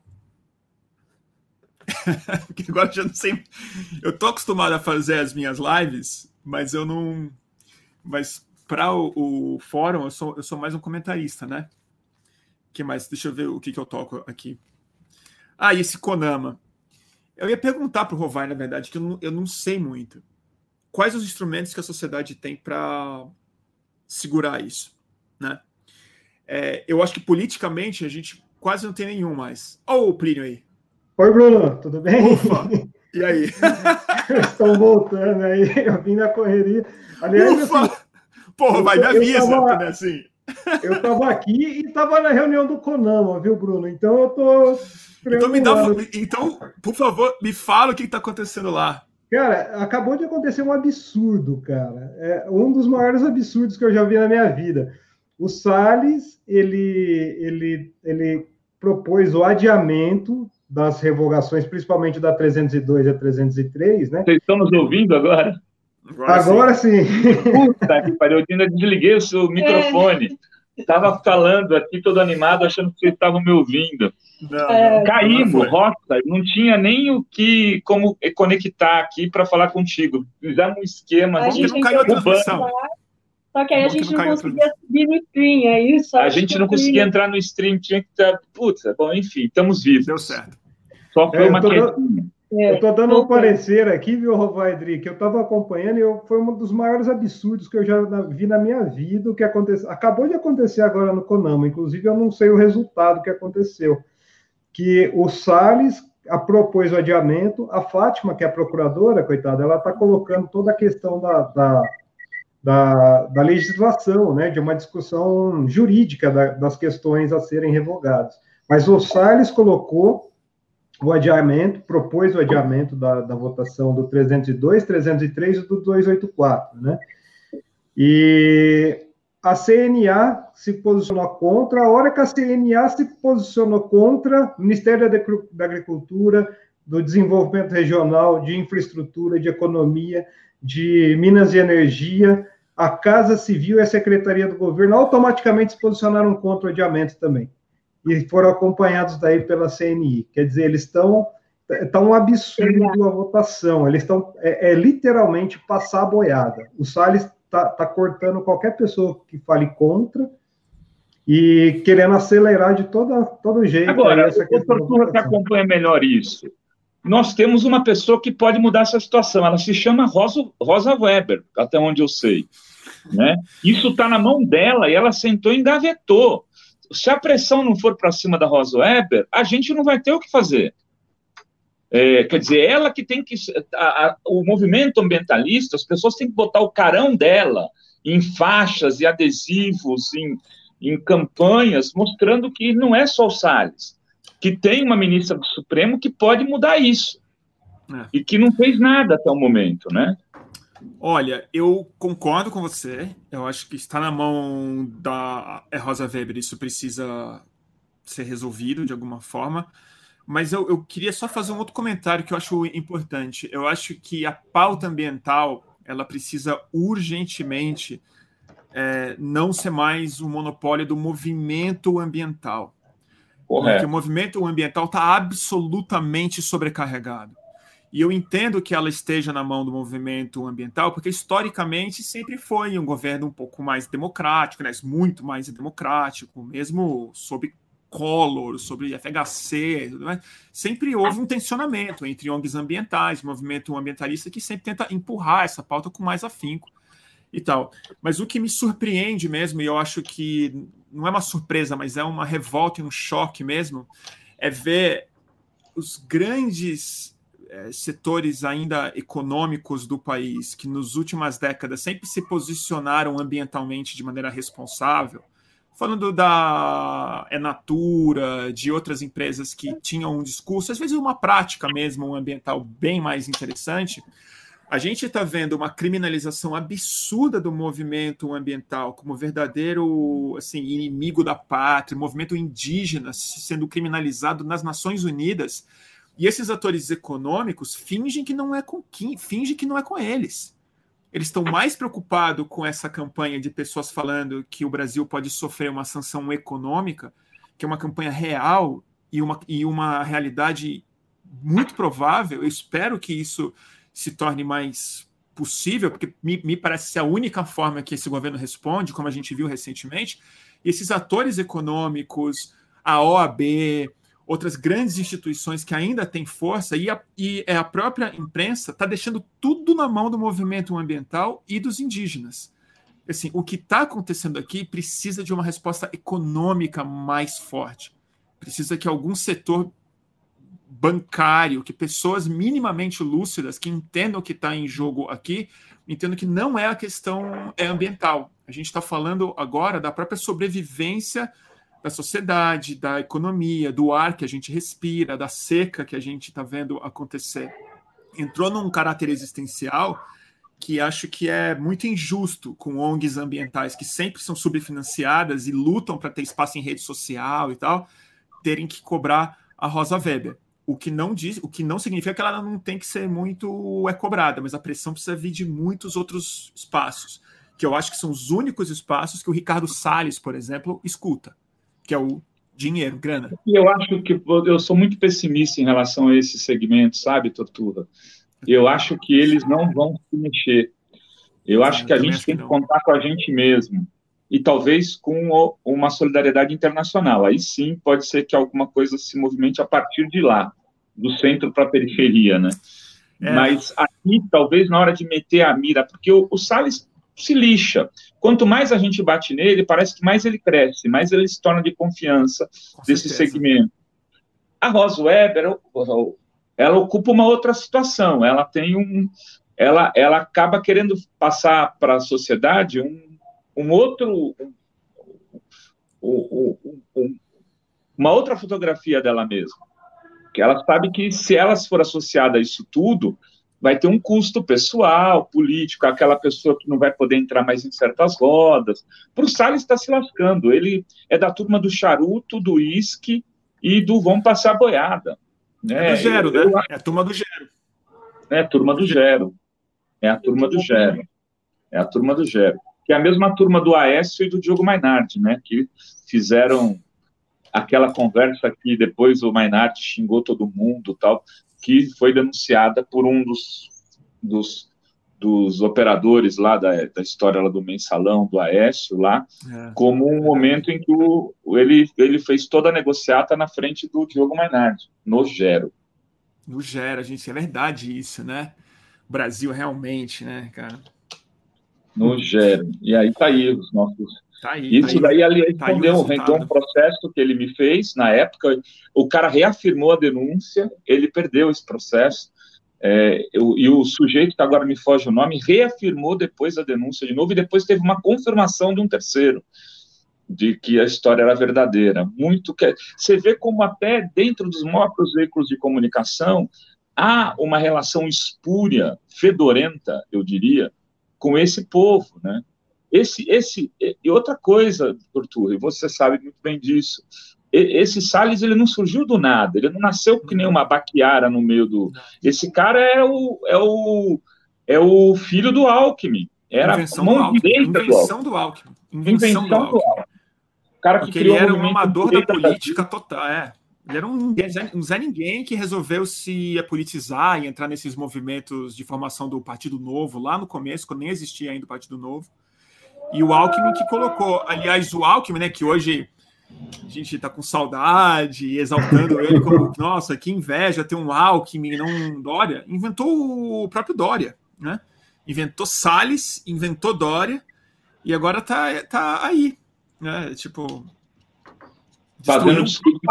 Porque agora eu já não sei. Eu tô acostumado a fazer as minhas lives, mas eu não. Mas para o fórum, eu sou mais um comentarista, né? O que mais? Deixa eu ver o que eu toco aqui. Ah, e esse Conama. Eu ia perguntar para o Rovai, na verdade, que eu não sei muito. Quais os instrumentos que a sociedade tem para segurar isso, né? Eu acho que politicamente a gente quase não tem nenhum mais. Olha o Plínio aí. Oi, Bruno, tudo bem? Ufa! E aí? Estão voltando aí, eu vim na correria. Aliás, ufa! Assim, porra, vai me avisa, né, assim. Eu estava aqui e estava na reunião do Conama, viu, Bruno? Então eu tô... Então, por favor, me fala o que está acontecendo lá. Cara, acabou de acontecer um absurdo, cara. É um dos maiores absurdos que eu já vi na minha vida. O Salles, ele propôs o adiamento das revogações, principalmente da 302 e a 303, né? Vocês estão nos ouvindo agora? Agora sim. Puta que pariu, eu ainda desliguei o seu microfone. Estava falando aqui todo animado, achando que vocês estavam me ouvindo. Não, caímos, Roça, não tinha nem como conectar aqui para falar contigo. Fizemos um esquema. A gente não caiu a transmissão. Só que aí a gente não conseguia subir no stream, é isso? A gente não conseguia entrar no stream, tinha que estar... Putz, bom, enfim, estamos vivos. Deu certo. Só foi uma quedinha. Eu estou dando um parecer aqui, viu, Rovai, que eu estava acompanhando e foi um dos maiores absurdos que eu já vi na minha vida, o que aconteceu. Acabou de acontecer agora no Conama, inclusive eu não sei o resultado que aconteceu. Que o Salles propôs o adiamento, a Fátima, que é a procuradora, coitada, ela está colocando toda a questão da legislação, né, de uma discussão jurídica das questões a serem revogadas. Mas o Salles colocou o adiamento, propôs o adiamento da votação do 302, 303 e do 284, né? E a CNA se posicionou contra. A hora que a CNA se posicionou contra, o Ministério da Agricultura, do Desenvolvimento Regional, de Infraestrutura, de Economia, de Minas e Energia, a Casa Civil e a Secretaria do Governo automaticamente se posicionaram contra o adiamento também. E foram acompanhados daí pela CNI. Quer dizer, eles estão um absurdo a votação. Eles estão literalmente passar a boiada. O Salles está cortando qualquer pessoa que fale contra e querendo acelerar de todo jeito. Agora, o Torturra que acompanha melhor isso. Nós temos uma pessoa que pode mudar essa situação. Ela se chama Rosa Weber, até onde eu sei. Né? Isso está na mão dela e ela sentou e engavetou. Se a pressão não for para cima da Rosa Weber, a gente não vai ter o que fazer. Quer dizer, ela que tem que... o movimento ambientalista, as pessoas têm que botar o carão dela em faixas e adesivos, em campanhas, mostrando que não é só o Salles, que tem uma ministra do Supremo que pode mudar isso. E que não fez nada até o momento, né? Olha, eu concordo com você. Eu acho que está na mão da Rosa Weber. Isso precisa ser resolvido de alguma forma. Mas eu queria só fazer um outro comentário que eu acho importante. Eu acho que a pauta ambiental ela precisa urgentemente não ser mais um monopólio do movimento ambiental. Correto. Porque o movimento ambiental está absolutamente sobrecarregado. E eu entendo que ela esteja na mão do movimento ambiental, porque historicamente sempre foi um governo um pouco mais democrático, né? Muito mais democrático, mesmo sob Collor, sobre FHC, né? Sempre houve um tensionamento entre ONGs ambientais, movimento ambientalista, que sempre tenta empurrar essa pauta com mais afinco e tal. Mas o que me surpreende mesmo, e eu acho que não é uma surpresa, mas é uma revolta e um choque mesmo, é ver os grandes setores ainda econômicos do país, que nas últimas décadas sempre se posicionaram ambientalmente de maneira responsável, falando da Natura, de outras empresas que tinham um discurso, às vezes uma prática mesmo, um ambiental bem mais interessante. A gente está vendo uma criminalização absurda do movimento ambiental como verdadeiro inimigo da pátria, movimento indígena sendo criminalizado nas Nações Unidas, e esses atores econômicos fingem que não é com eles. Eles estão mais preocupados com essa campanha de pessoas falando que o Brasil pode sofrer uma sanção econômica, que é uma campanha real e uma realidade muito provável. Eu espero que isso se torne mais possível, porque me parece ser a única forma que esse governo responde, como a gente viu recentemente. E esses atores econômicos, a OAB, outras grandes instituições que ainda têm força, e a própria imprensa está deixando tudo na mão do movimento ambiental e dos indígenas. Assim, o que está acontecendo aqui precisa de uma resposta econômica mais forte. Precisa que algum setor bancário, que pessoas minimamente lúcidas, que entendam o que está em jogo aqui, entendam que não é a questão ambiental. A gente está falando agora da própria sobrevivência da sociedade, da economia, do ar que a gente respira, da seca que a gente está vendo acontecer. Entrou num caráter existencial que acho que é muito injusto com ONGs ambientais que sempre são subfinanciadas e lutam para ter espaço em rede social e tal, terem que cobrar a Rosa Weber. O que não significa que ela não tem que ser muito cobrada, mas a pressão precisa vir de muitos outros espaços, que eu acho que são os únicos espaços que o Ricardo Salles, por exemplo, escuta, que é o dinheiro, grana. Eu acho que eu sou muito pessimista em relação a esse segmento, sabe, Tortura? Eu acho que eles não vão se mexer. Eu acho que a gente tem que contar com a gente mesmo. E talvez com uma solidariedade internacional. Aí sim, pode ser que alguma coisa se movimente a partir de lá, do centro para a periferia, né? Mas aqui, talvez na hora de meter a mira, porque o Salles se lixa. Quanto mais a gente bate nele, parece que mais ele cresce, mais ele se torna de confiança desse segmento. A Rosa Weber, ela ocupa uma outra situação. Ela tem ela acaba querendo passar para a sociedade uma outra fotografia dela mesma. Que ela sabe que se ela for associada a isso tudo, vai ter um custo pessoal, político, aquela pessoa que não vai poder entrar mais em certas rodas. Para o Salles está se lascando. Ele é da turma do charuto, do uísque e do vamos passar a boiada. Né? É do Gero, né? É a turma do Gero. É a turma do Gero. É a turma do Gero. É a turma do Gero. Que é a mesma turma do Aécio e do Diogo Mainardi, né? Que fizeram aquela conversa que depois o Mainardi xingou todo mundo, tal, que foi denunciada por um dos operadores lá da história lá do Mensalão, do Aécio, lá, como um momento em que ele fez toda a negociata na frente do Diogo Mainardi, no Gero. No Gero, gente, é verdade isso, né? O Brasil realmente, né, cara? No Gero. E aí tá aí os nossos... Isso daí ele respondeu um processo que ele me fez na época. O cara reafirmou a denúncia, ele perdeu esse processo, e o sujeito, que agora me foge o nome, reafirmou depois a denúncia de novo, e depois teve uma confirmação de um terceiro, de que a história era verdadeira. Você vê como até dentro dos próprios veículos de comunicação há uma relação espúria, fedorenta, eu diria, com esse povo, né? E outra coisa, Tortura, e você sabe muito bem disso, esse Salles, ele não surgiu do nada, ele não nasceu que nem uma baquiara no meio do... Esse cara é o filho do Alckmin, Era invenção do Alckmin. Invenção do Alckmin. Cara que porque ele era um amador da política total, Ele era um Zé Ninguém que resolveu se politizar e entrar nesses movimentos de formação do Partido Novo, lá no começo, quando nem existia ainda o Partido Novo. E o Alckmin que colocou, aliás, o Alckmin, né, que hoje a gente está com saudade, exaltando ele como, nossa, que inveja ter um Alckmin, não um Dória, inventou o próprio Dória, né? Inventou Salles, inventou Dória, e agora tá aí, né? Tipo... Fazendo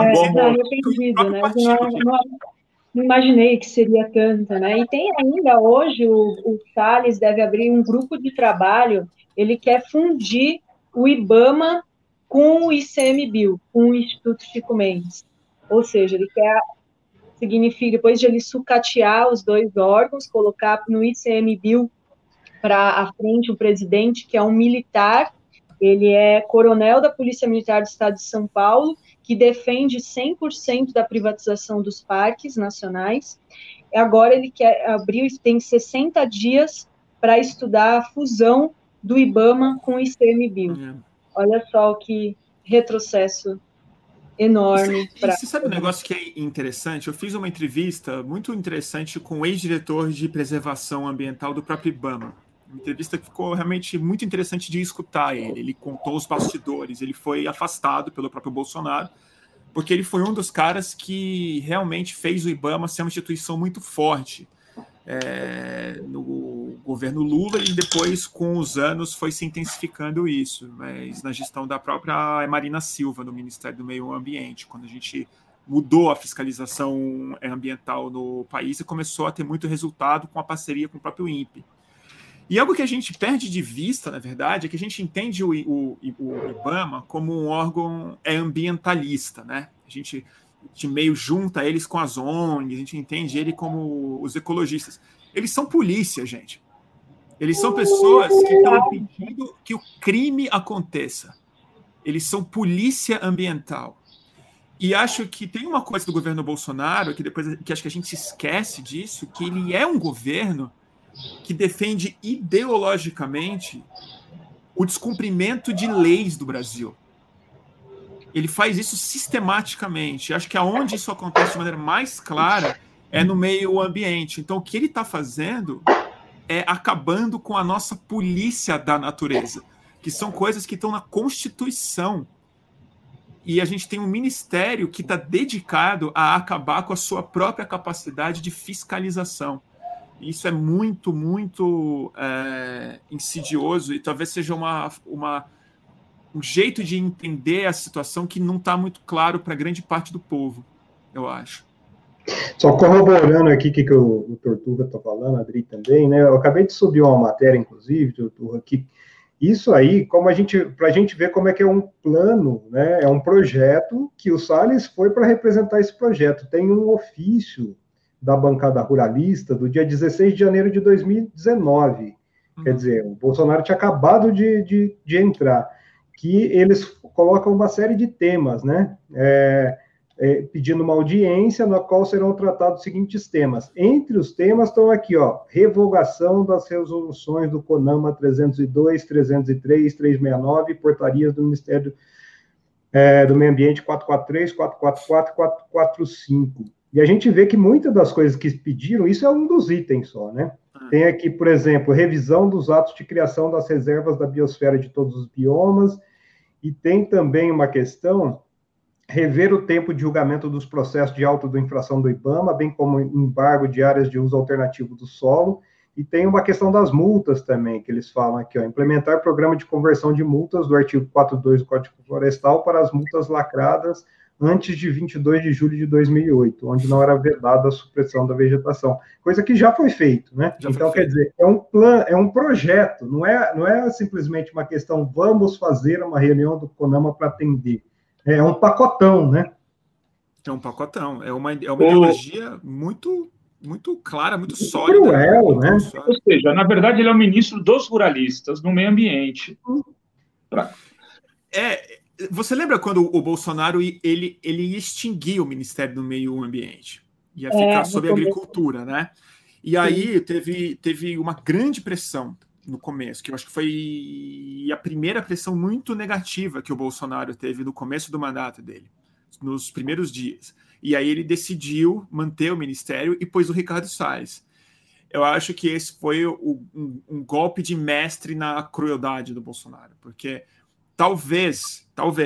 não imaginei que seria tanta, né? E tem ainda hoje, o Salles deve abrir um grupo de trabalho, ele quer fundir o IBAMA com o ICMBio, com o Instituto Chico Mendes. Ou seja, ele quer, significa, depois de ele sucatear os dois órgãos, colocar no ICMBio para a frente o presidente, que é um militar, ele é coronel da Polícia Militar do Estado de São Paulo, que defende 100% da privatização dos parques nacionais. Agora ele quer abrir, tem 60 dias para estudar a fusão do IBAMA com o ICMBio. Olha só que retrocesso enorme. Você sabe um negócio que é interessante? Eu fiz uma entrevista muito interessante com o ex-diretor de preservação ambiental do próprio IBAMA. Uma entrevista que ficou realmente muito interessante de escutar ele. Ele contou os bastidores, ele foi afastado pelo próprio Bolsonaro, porque ele foi um dos caras que realmente fez o IBAMA ser uma instituição muito forte no governo Lula, e depois, com os anos, foi se intensificando isso, mas na gestão da própria Marina Silva, no Ministério do Meio Ambiente, quando a gente mudou a fiscalização ambiental no país e começou a ter muito resultado com a parceria com o próprio INPE. E algo que a gente perde de vista, na verdade, é que a gente entende o IBAMA como um órgão ambientalista, né? A gente meio junta eles com as ONGs, a gente entende ele como os ecologistas. Eles são polícia, gente. Eles são pessoas que estão impedindo que o crime aconteça. Eles são polícia ambiental. E acho que tem uma coisa do governo Bolsonaro, que acho que a gente se esquece disso, que ele é um governo que defende ideologicamente o descumprimento de leis do Brasil. Ele faz isso sistematicamente. Acho que aonde isso acontece de maneira mais clara é no meio ambiente. Então, o que ele está fazendo é acabando com a nossa polícia da natureza, que são coisas que estão na Constituição. E a gente tem um ministério que está dedicado a acabar com a sua própria capacidade de fiscalização. Isso é muito, muito insidioso, e talvez seja um jeito de entender a situação que não está muito claro para grande parte do povo, eu acho. Só corroborando aqui o que o Tortuga está falando, a Adri também, né? Eu acabei de subir uma matéria, inclusive, Tortuga, que isso aí, para a gente ver como é que é um plano, né? É um projeto que o Salles foi para representar esse projeto. Tem um ofício da bancada ruralista do dia 16 de janeiro de 2019. Quer dizer, o Bolsonaro tinha acabado de entrar, que eles colocam uma série de temas, né? Pedindo uma audiência na qual serão tratados os seguintes temas. Entre os temas estão aqui, revogação das resoluções do CONAMA 302, 303, 369, portarias do Ministério do Meio Ambiente 443, 444, 445. E a gente vê que muitas das coisas que pediram, isso é um dos itens só, né? Tem aqui, por exemplo, revisão dos atos de criação das reservas da biosfera de todos os biomas, e tem também uma questão, rever o tempo de julgamento dos processos de auto-infração do IBAMA, bem como embargo de áreas de uso alternativo do solo, e tem uma questão das multas também, que eles falam aqui, implementar programa de conversão de multas do artigo 42 do Código Florestal para as multas lacradas antes de 22 de julho de 2008, onde não era vedada a supressão da vegetação, coisa que já foi feito, né? Então, quer dizer, é um plano, é um projeto, não é simplesmente uma questão, vamos fazer uma reunião do CONAMA para atender. É um pacotão, né? É um pacotão, é uma ideologia muito, muito clara, muito sólida. Cruel, né? Ou seja, na verdade, ele é o ministro dos ruralistas no meio ambiente. Você lembra quando o Bolsonaro ele extinguiu o Ministério do Meio Ambiente? Ia ficar sob agricultura, né? E aí teve uma grande pressão no começo, que eu acho que foi a primeira pressão muito negativa que o Bolsonaro teve no começo do mandato dele, nos primeiros dias. E aí ele decidiu manter o ministério e pôs o Ricardo Salles. Eu acho que esse foi um golpe de mestre na crueldade do Bolsonaro, porque talvez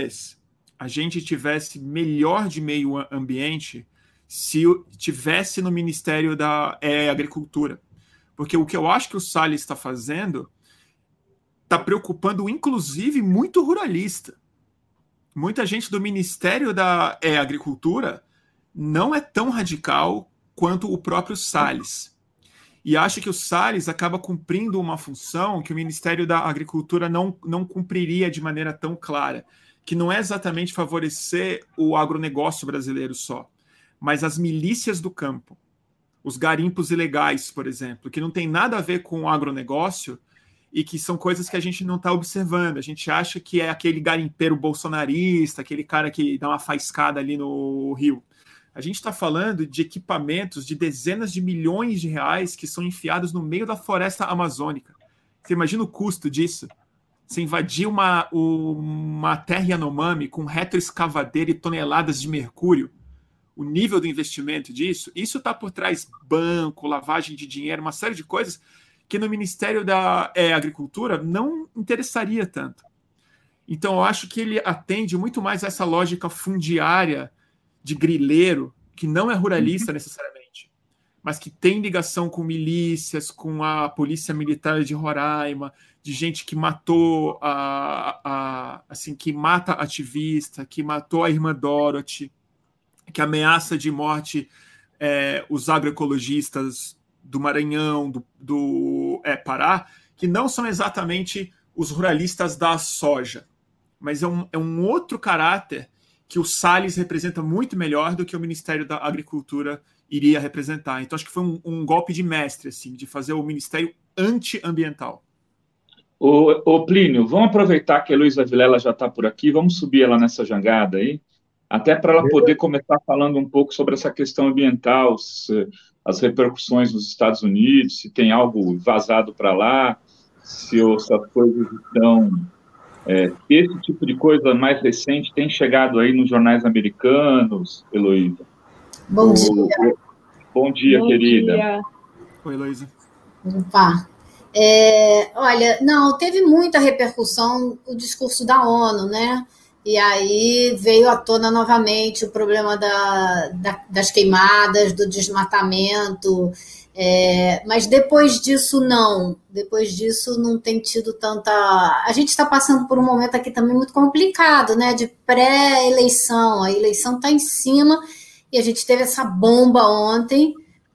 a gente tivesse melhor de meio ambiente se tivesse no Ministério da Agricultura. Porque o que eu acho que o Salles está fazendo está preocupando, inclusive, muito ruralista. Muita gente do Ministério da Agricultura não é tão radical quanto o próprio Salles. E acho que o Salles acaba cumprindo uma função que o Ministério da Agricultura não cumpriria de maneira tão clara, que não é exatamente favorecer o agronegócio brasileiro só, mas as milícias do campo, os garimpos ilegais, por exemplo, que não tem nada a ver com o agronegócio e que são coisas que a gente não está observando. A gente acha que é aquele garimpeiro bolsonarista, aquele cara que dá uma faiscada ali no Rio. A gente está falando de equipamentos de dezenas de milhões de reais que são enfiados no meio da floresta amazônica. Você imagina o custo disso? Você invadir uma terra Yanomami com retroescavadeira e toneladas de mercúrio, o nível do investimento disso, isso está por trás banco, lavagem de dinheiro, uma série de coisas que no Ministério da Agricultura não interessaria tanto. Então, eu acho que ele atende muito mais a essa lógica fundiária de grileiro, que não é ruralista necessariamente, mas que tem ligação com milícias, com a Polícia Militar de Roraima, de gente que matou, assim, que mata ativista, que matou a irmã Dorothy, que ameaça de morte os agroecologistas do Maranhão, do Pará, que não são exatamente os ruralistas da soja, mas é um outro caráter que o Salles representa muito melhor do que o Ministério da Agricultura iria representar. Então, acho que foi um golpe de mestre, assim, de fazer o Ministério antiambiental. Ô Plínio, vamos aproveitar que a Heloísa Vilela já está por aqui, vamos subir ela nessa jangada aí, até para ela poder começar falando um pouco sobre essa questão ambiental, as repercussões nos Estados Unidos, se tem algo vazado para lá, se as coisas estão... esse tipo de coisa mais recente tem chegado aí nos jornais americanos, Heloísa? Bom dia. Bom dia, querida. Dia. Oi, Heloísa. Opa. Olha, não, teve muita repercussão o discurso da ONU, né? E aí veio à tona novamente o problema das queimadas, do desmatamento, mas depois disso não tem tido tanta... A gente está passando por um momento aqui também muito complicado, né, de pré-eleição, a eleição está em cima e a gente teve essa bomba ontem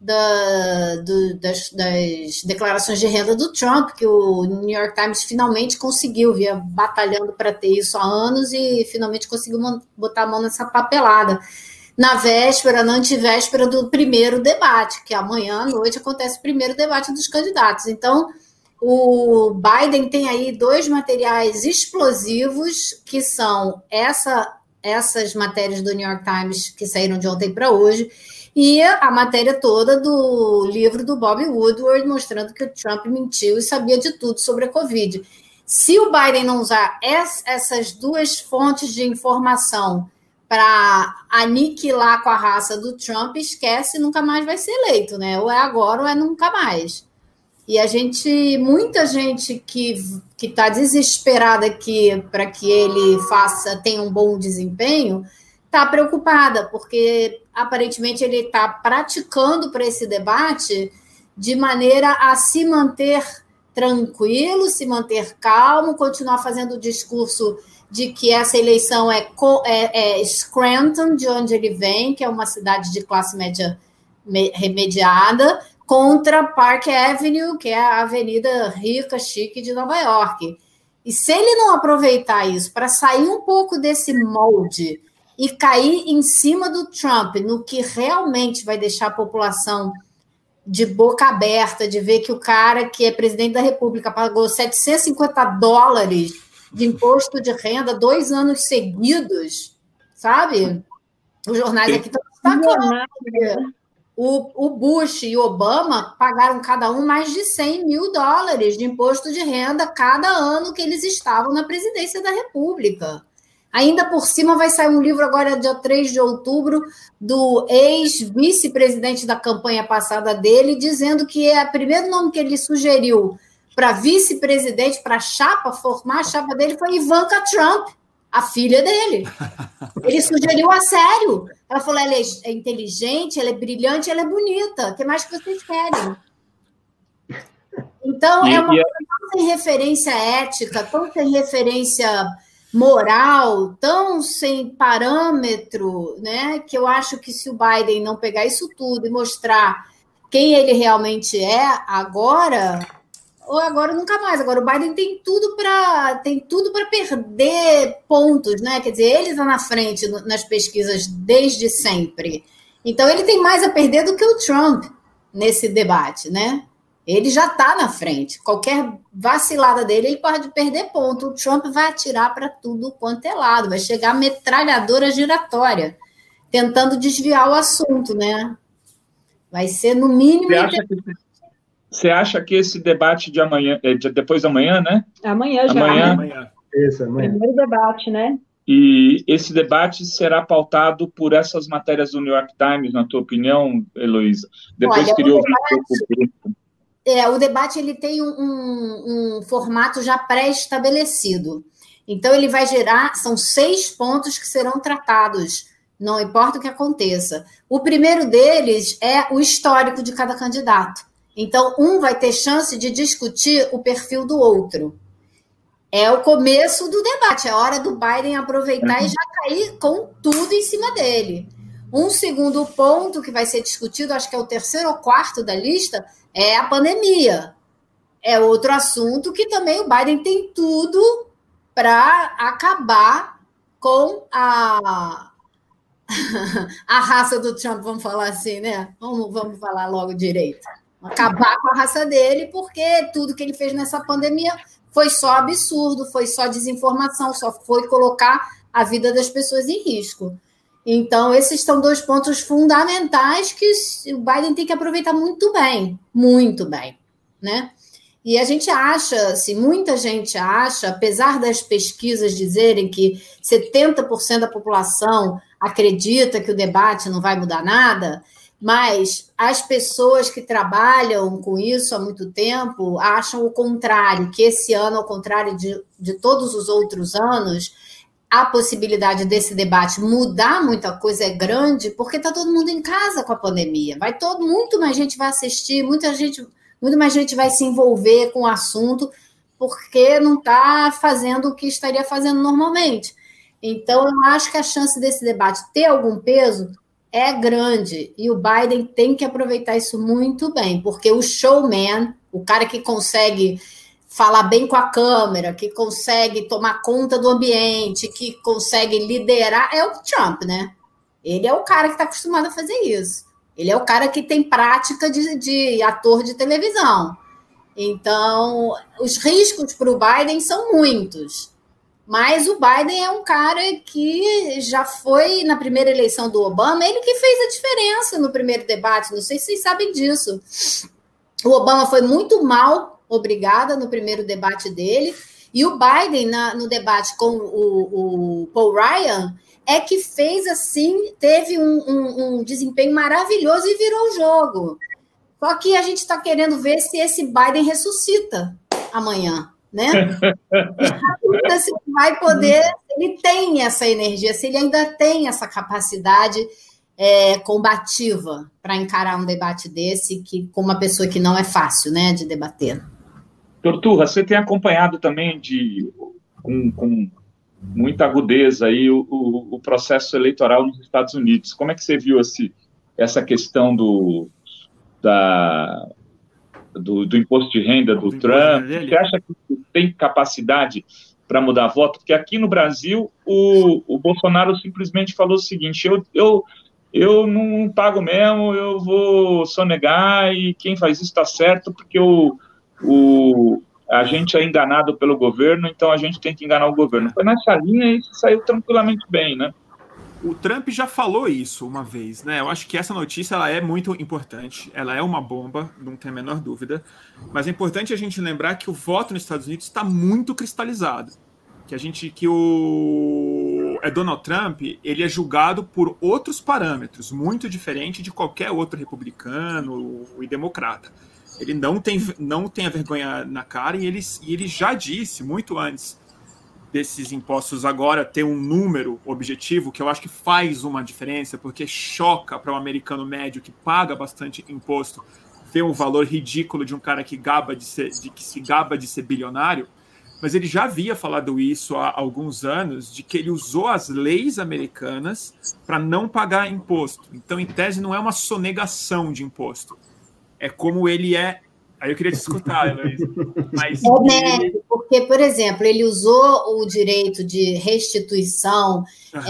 das declarações de renda do Trump, que o New York Times finalmente conseguiu, via batalhando para ter isso há anos e finalmente conseguiu botar a mão nessa papelada. Na antevéspera do primeiro debate, que amanhã à noite acontece o primeiro debate dos candidatos. Então, o Biden tem aí 2 materiais explosivos, que são essas matérias do New York Times que saíram de ontem para hoje, e a matéria toda do livro do Bob Woodward, mostrando que o Trump mentiu e sabia de tudo sobre a Covid. Se o Biden não usar essas 2 fontes de informação para aniquilar com a raça do Trump, esquece, nunca mais vai ser eleito, né? Ou é agora ou é nunca mais. E muita gente que está desesperada para que ele tenha um bom desempenho, está preocupada, porque aparentemente ele está praticando para esse debate de maneira a se manter tranquilo, se manter calmo, continuar fazendo o discurso de que essa eleição é Scranton, de onde ele vem, que é uma cidade de classe média remediada, contra Park Avenue, que é a avenida rica, chique de Nova York. E se ele não aproveitar isso para sair um pouco desse molde e cair em cima do Trump, no que realmente vai deixar a população de boca aberta, de ver que o cara que é presidente da República pagou $750 de imposto de renda 2 anos seguidos, sabe? Os jornais aqui estão destacando. O Bush e o Obama pagaram cada um mais de $100 mil de imposto de renda cada ano que eles estavam na presidência da República. Ainda por cima vai sair um livro agora, dia 3 de outubro, do ex-vice-presidente da campanha passada dele, dizendo que o primeiro nome que ele sugeriu para vice-presidente, para formar a chapa dele, foi Ivanka Trump, a filha dele. Ele sugeriu a sério. Ela falou, ela é inteligente, ela é brilhante, ela é bonita. O que mais que vocês querem? Então, é uma coisa tão sem referência ética, tão sem referência moral, tão sem parâmetro, né, que eu acho que se o Biden não pegar isso tudo e mostrar quem ele realmente é agora, ou agora nunca mais. Agora o Biden tem tudo para perder pontos, né? Quer dizer, ele está na frente nas pesquisas desde sempre. Então ele tem mais a perder do que o Trump nesse debate, né? Ele já está na frente. Qualquer vacilada dele, ele pode perder ponto. O Trump vai atirar para tudo quanto é lado, vai chegar metralhadora giratória, tentando desviar o assunto, né? Vai ser, no mínimo... Você acha que esse debate de amanhã, depois da manhã, né? Amanhã já. Amanhã. Isso, amanhã. Primeiro debate, né? E esse debate será pautado por essas matérias do New York Times, na tua opinião, Heloísa? Depois Olha, queria ouvir um pouco. O debate ele tem um formato já pré-estabelecido. Então, ele vai gerar... São 6 pontos que serão tratados, não importa o que aconteça. O primeiro deles é o histórico de cada candidato. Então, um vai ter chance de discutir o perfil do outro. É o começo do debate, é a hora do Biden aproveitar e já cair com tudo em cima dele. Um segundo ponto que vai ser discutido, acho que é o 3º ou 4º da lista, é a pandemia. É outro assunto que também o Biden tem tudo para acabar com a raça do Trump, vamos falar assim, né? Vamos falar logo direito. Acabar com a raça dele, porque tudo que ele fez nessa pandemia foi só absurdo, foi só desinformação, só foi colocar a vida das pessoas em risco. Então, esses são 2 pontos fundamentais que o Biden tem que aproveitar muito bem, né? E a gente acha, assim, muita gente acha, apesar das pesquisas dizerem que 70% da população acredita que o debate não vai mudar nada, mas as pessoas que trabalham com isso há muito tempo acham o contrário, que esse ano, ao contrário de todos os outros anos, a possibilidade desse debate mudar muita coisa é grande, porque está todo mundo em casa com a pandemia. Muito mais gente vai assistir, muito mais gente vai se envolver com o assunto, porque não está fazendo o que estaria fazendo normalmente. Então, eu acho que a chance desse debate ter algum peso é grande, e o Biden tem que aproveitar isso muito bem, porque o showman, o cara que consegue falar bem com a câmera, que consegue tomar conta do ambiente, que consegue liderar, é o Trump, né? Ele é o cara que está acostumado a fazer isso. Ele é o cara que tem prática de ator de televisão. Então, os riscos para o Biden são muitos. Mas o Biden é um cara que já foi na primeira eleição do Obama, ele que fez a diferença no primeiro debate, não sei se vocês sabem disso. O Obama foi muito mal, obrigada, no primeiro debate dele, e o Biden, no debate com o Paul Ryan, é que fez assim, teve um desempenho maravilhoso e virou o jogo. Só que a gente está querendo ver se esse Biden ressuscita amanhã, né? Se vai poder, ele tem essa energia, se ele ainda tem essa capacidade combativa para encarar um debate desse, com uma pessoa que não é fácil, né, de debater. Torturra, você tem acompanhado também com muita agudeza aí o processo eleitoral nos Estados Unidos. Como é que você viu essa questão do imposto de renda do Trump? Você acha que tem capacidade para mudar voto? Porque aqui no Brasil, o Bolsonaro simplesmente falou o seguinte, eu não pago mesmo, eu vou sonegar, e quem faz isso está certo, porque a gente é enganado pelo governo, então a gente tem que enganar o governo. Foi nessa linha e saiu tranquilamente bem, né? O Trump já falou isso uma vez, né? Eu acho que essa notícia ela é muito importante, ela é uma bomba, não tem a menor dúvida, mas é importante a gente lembrar que o voto nos Estados Unidos está muito cristalizado, que o Donald Trump ele é julgado por outros parâmetros, muito diferente de qualquer outro republicano e democrata. Ele não tem a vergonha na cara e ele já disse muito antes desses impostos agora ter um número objetivo, que eu acho que faz uma diferença, porque choca para o americano médio que paga bastante imposto ver um valor ridículo de um cara que se gaba de ser bilionário, mas ele já havia falado isso há alguns anos, de que ele usou as leis americanas para não pagar imposto. Então, em tese, não é uma sonegação de imposto. É como ele é. Aí eu queria te escutar, Heloísa. Mas porque, por exemplo, ele usou o direito de restituição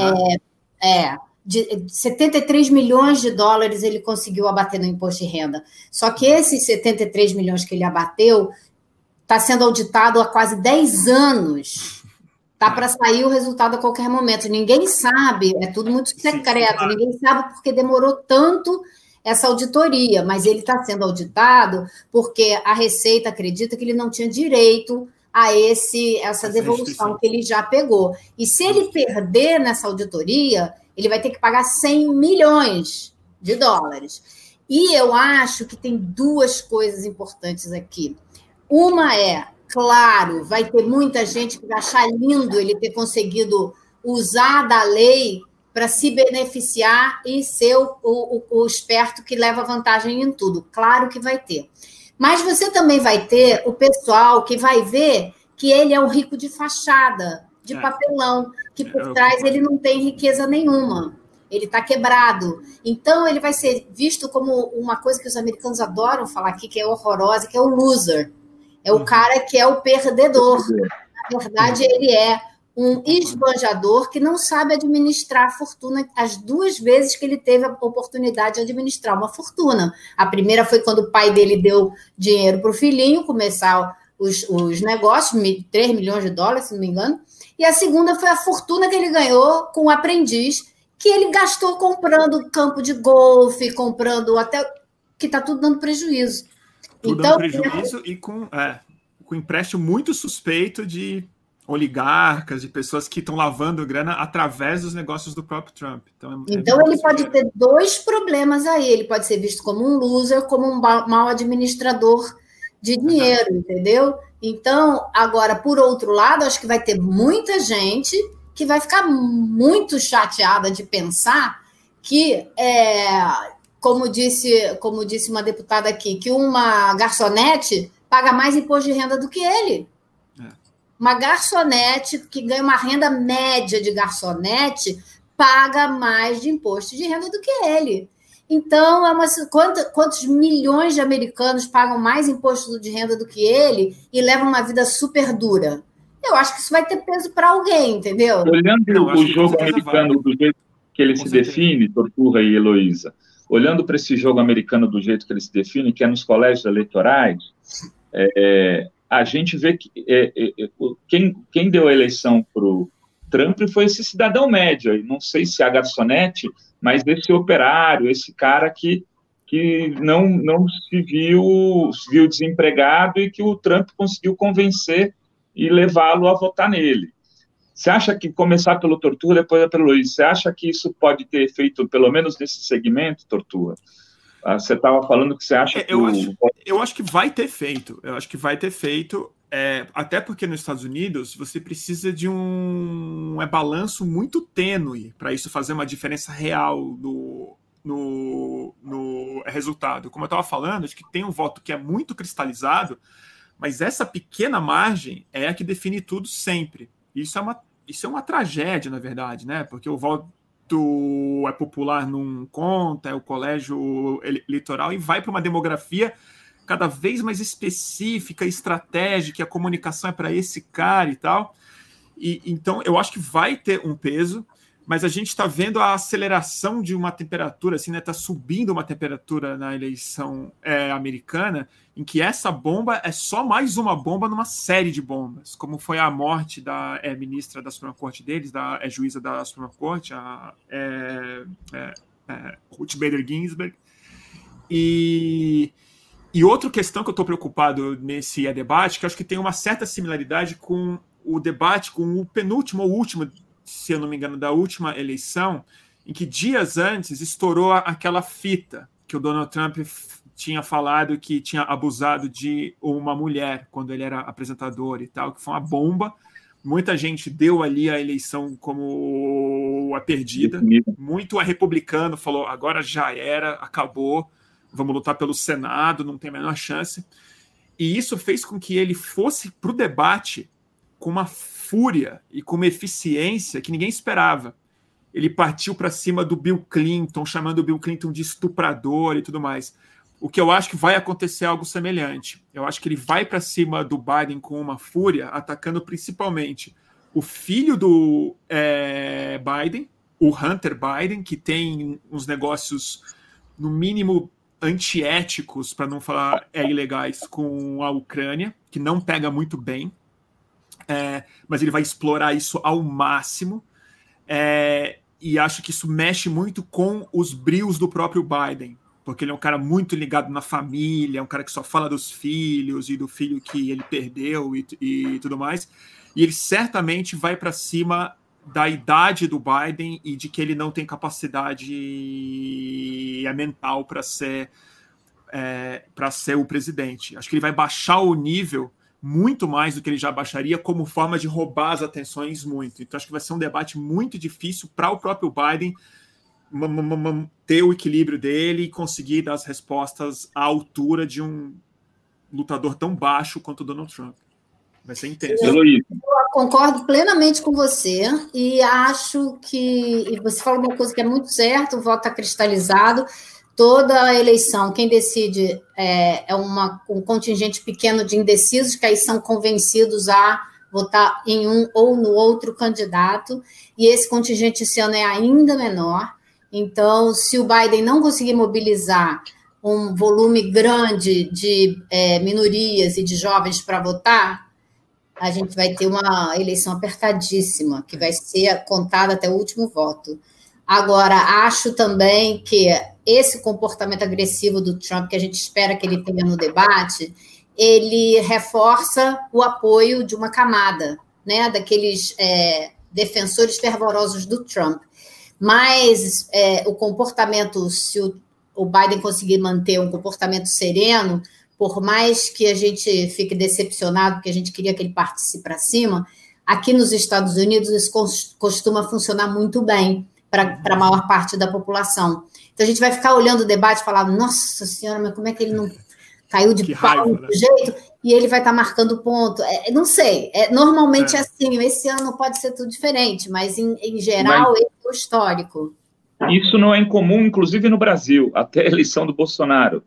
de 73 milhões de dólares ele conseguiu abater no imposto de renda. Só que esses 73 milhões que ele abateu está sendo auditado há quase 10 anos. Está para sair o resultado a qualquer momento. Ninguém sabe, é tudo muito secreto, ninguém sabe porque demorou tanto essa auditoria, mas ele está sendo auditado porque a Receita acredita que ele não tinha direito a essa devolução que ele já pegou. E se ele perder nessa auditoria, ele vai ter que pagar 100 milhões de dólares. E eu acho que tem duas coisas importantes aqui. Uma é, claro, vai ter muita gente que vai achar lindo ele ter conseguido usar da lei para se beneficiar e ser o esperto que leva vantagem em tudo. Claro que vai ter. Mas você também vai ter o pessoal que vai ver que ele é um rico de fachada, de papelão, que por trás ele não tem riqueza nenhuma. Ele está quebrado. Então, ele vai ser visto como uma coisa que os americanos adoram falar aqui, que é horrorosa, que é o loser. É o cara que é o perdedor. Na verdade, ele é um esbanjador que não sabe administrar a fortuna as 2 vezes que ele teve a oportunidade de administrar uma fortuna. A primeira foi quando o pai dele deu dinheiro para o filhinho começar os negócios, 3 milhões de dólares, se não me engano. E a segunda foi a fortuna que ele ganhou com o aprendiz, que ele gastou comprando campo de golfe, comprando até... que está tudo dando prejuízo. Tudo dando prejuízo e com empréstimo muito suspeito de oligarcas, de pessoas que estão lavando grana através dos negócios do próprio Trump. Então ele pode ter 2 problemas aí. Ele pode ser visto como um loser, como um mau administrador de dinheiro, entendeu? Então, agora, por outro lado, acho que vai ter muita gente que vai ficar muito chateada de pensar que, como disse uma deputada aqui, que uma garçonete paga mais imposto de renda do que ele. Uma garçonete que ganha uma renda média de garçonete paga mais de imposto de renda do que ele. Então, quantos milhões de americanos pagam mais imposto de renda do que ele e levam uma vida super dura? Eu acho que isso vai ter peso para alguém, entendeu? Olhando o jogo americano do jeito que ele se define, Torturra e Heloísa, olhando para esse jogo americano do jeito que ele se define, que é nos colégios eleitorais, a gente vê que quem deu a eleição para o Trump foi esse cidadão médio, não sei se é a garçonete, mas esse operário, esse cara que não se viu desempregado e que o Trump conseguiu convencer e levá-lo a votar nele. Você acha que, começar pelo Torturra, depois pelo Luiz, você acha que isso pode ter efeito, pelo menos nesse segmento, Torturra? Você estava falando que você acha que... Eu acho que vai ter feito. Eu acho que vai ter feito, até porque nos Estados Unidos você precisa de um balanço muito tênue para isso fazer uma diferença real no resultado. Como eu estava falando, acho que tem um voto que é muito cristalizado, mas essa pequena margem é a que define tudo sempre. Isso é uma tragédia, na verdade, né? Porque o voto é popular não conta, é o colégio eleitoral e vai para uma demografia cada vez mais específica, estratégica, a comunicação é para esse cara e tal. Então, eu acho que vai ter um peso, mas a gente está vendo a aceleração de uma temperatura, assim, né? Está subindo uma temperatura na eleição americana, em que essa bomba é só mais uma bomba numa série de bombas, como foi a morte da ministra da Suprema Corte deles, da juíza da Suprema Corte, a Ruth Bader Ginsburg. E outra questão que eu estou preocupado nesse debate, que eu acho que tem uma certa similaridade com o debate, com o penúltimo ou último, se eu não me engano, da última eleição, em que dias antes estourou aquela fita que o Donald Trump tinha falado que tinha abusado de uma mulher quando ele era apresentador e tal, que foi uma bomba. Muita gente deu ali a eleição como a perdida. Muito republicano falou, agora já era, acabou, vamos lutar pelo Senado, não tem a menor chance. E isso fez com que ele fosse para o debate com uma fúria e com uma eficiência que ninguém esperava. Ele partiu para cima do Bill Clinton, chamando o Bill Clinton de estuprador e tudo mais. O que eu acho que vai acontecer algo semelhante. Eu acho que ele vai para cima do Biden com uma fúria, atacando principalmente o filho do Biden, o Hunter Biden, que tem uns negócios, no mínimo, antiéticos, para não falar ilegais, com a Ucrânia, que não pega muito bem. Mas ele vai explorar isso ao máximo, e acho que isso mexe muito com os brios do próprio Biden, porque ele é um cara muito ligado na família, é um cara que só fala dos filhos e do filho que ele perdeu e tudo mais, e ele certamente vai para cima da idade do Biden e de que ele não tem capacidade mental para ser o presidente. Acho que ele vai baixar o nível muito mais do que ele já baixaria, como forma de roubar as atenções muito. Então, acho que vai ser um debate muito difícil para o próprio Biden ter o equilíbrio dele e conseguir dar as respostas à altura de um lutador tão baixo quanto o Donald Trump. Vai ser intenso. Eu concordo plenamente com você e acho que você falou uma coisa que é muito certa, o voto está cristalizado. Toda a eleição, quem decide é um contingente pequeno de indecisos, que aí são convencidos a votar em um ou no outro candidato, e esse contingente esse ano é ainda menor. Então, se o Biden não conseguir mobilizar um volume grande de minorias e de jovens para votar, a gente vai ter uma eleição apertadíssima, que vai ser contada até o último voto. Agora, acho também que esse comportamento agressivo do Trump, que a gente espera que ele tenha no debate, ele reforça o apoio de uma camada, né, daqueles defensores fervorosos do Trump. Mas o comportamento, se o Biden conseguir manter um comportamento sereno, por mais que a gente fique decepcionado, porque a gente queria que ele partisse para cima, aqui nos Estados Unidos isso costuma funcionar muito bem para a maior parte da população. Então, a gente vai ficar olhando o debate e falar, nossa senhora, mas como é que ele não caiu de pau do jeito? E ele vai estar marcando ponto. Não sei, normalmente é assim, esse ano pode ser tudo diferente, mas em geral, esse é o histórico. Isso não é incomum, inclusive no Brasil, até a eleição do Bolsonaro.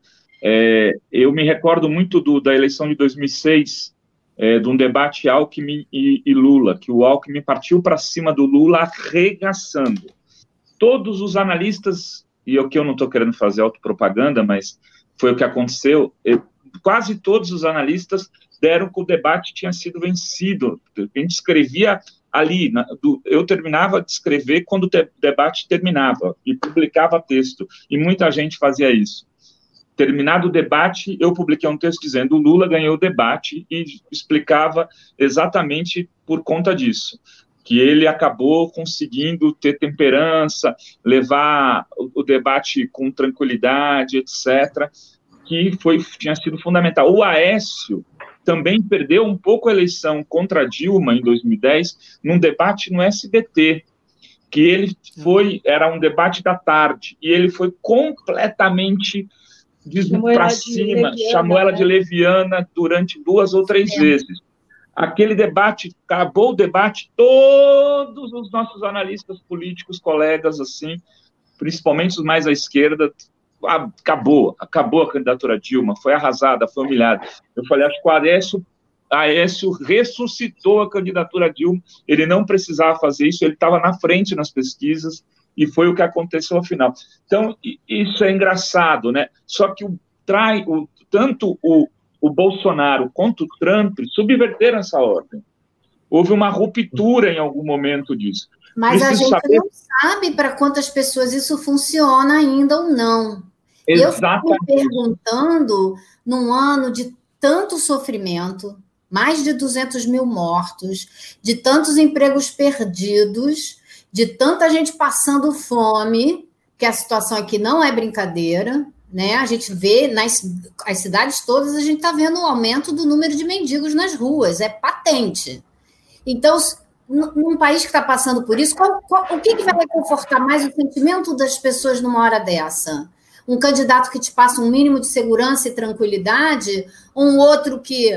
Eu me recordo muito da eleição de 2006, de um debate Alckmin e Lula, que o Alckmin partiu para cima do Lula arregaçando. Todos os analistas, e o que eu não estou querendo fazer autopropaganda, mas foi o que aconteceu, quase todos os analistas deram que o debate tinha sido vencido. A gente escrevia ali, eu terminava de escrever quando o debate terminava, e publicava texto, e muita gente fazia isso. Terminado o debate, eu publiquei um texto dizendo: o Lula ganhou o debate, e explicava exatamente por conta disso, que ele acabou conseguindo ter temperança, levar o debate com tranquilidade, etc., que tinha sido fundamental. O Aécio também perdeu um pouco a eleição contra Dilma em 2010, num debate no SBT, que ele era um debate da tarde, e ele foi completamente para cima, chamou ela de leviana durante 2 ou 3 vezes. Aquele debate, acabou o debate, todos os nossos analistas políticos, colegas, assim, principalmente os mais à esquerda, acabou a candidatura Dilma, foi arrasada, foi humilhada. Eu falei, acho que o Aécio Aécio ressuscitou a candidatura Dilma, ele não precisava fazer isso, ele estava na frente nas pesquisas, e foi o que aconteceu ao final. Então, isso é engraçado, né? Só que tanto o Bolsonaro quanto o Trump subverteram essa ordem. Houve uma ruptura em algum momento disso. Mas a gente não sabe para quantas pessoas isso funciona ainda ou não. Exatamente. Eu fico me perguntando, num ano de tanto sofrimento, mais de 200 mil mortos, de tantos empregos perdidos, de tanta gente passando fome, que a situação aqui não é brincadeira, né? A gente vê as cidades todas, a gente está vendo o aumento do número de mendigos nas ruas, é patente. Então, num país que está passando por isso, o que vai reconfortar mais o sentimento das pessoas numa hora dessa? Um candidato que te passa um mínimo de segurança e tranquilidade, ou um outro que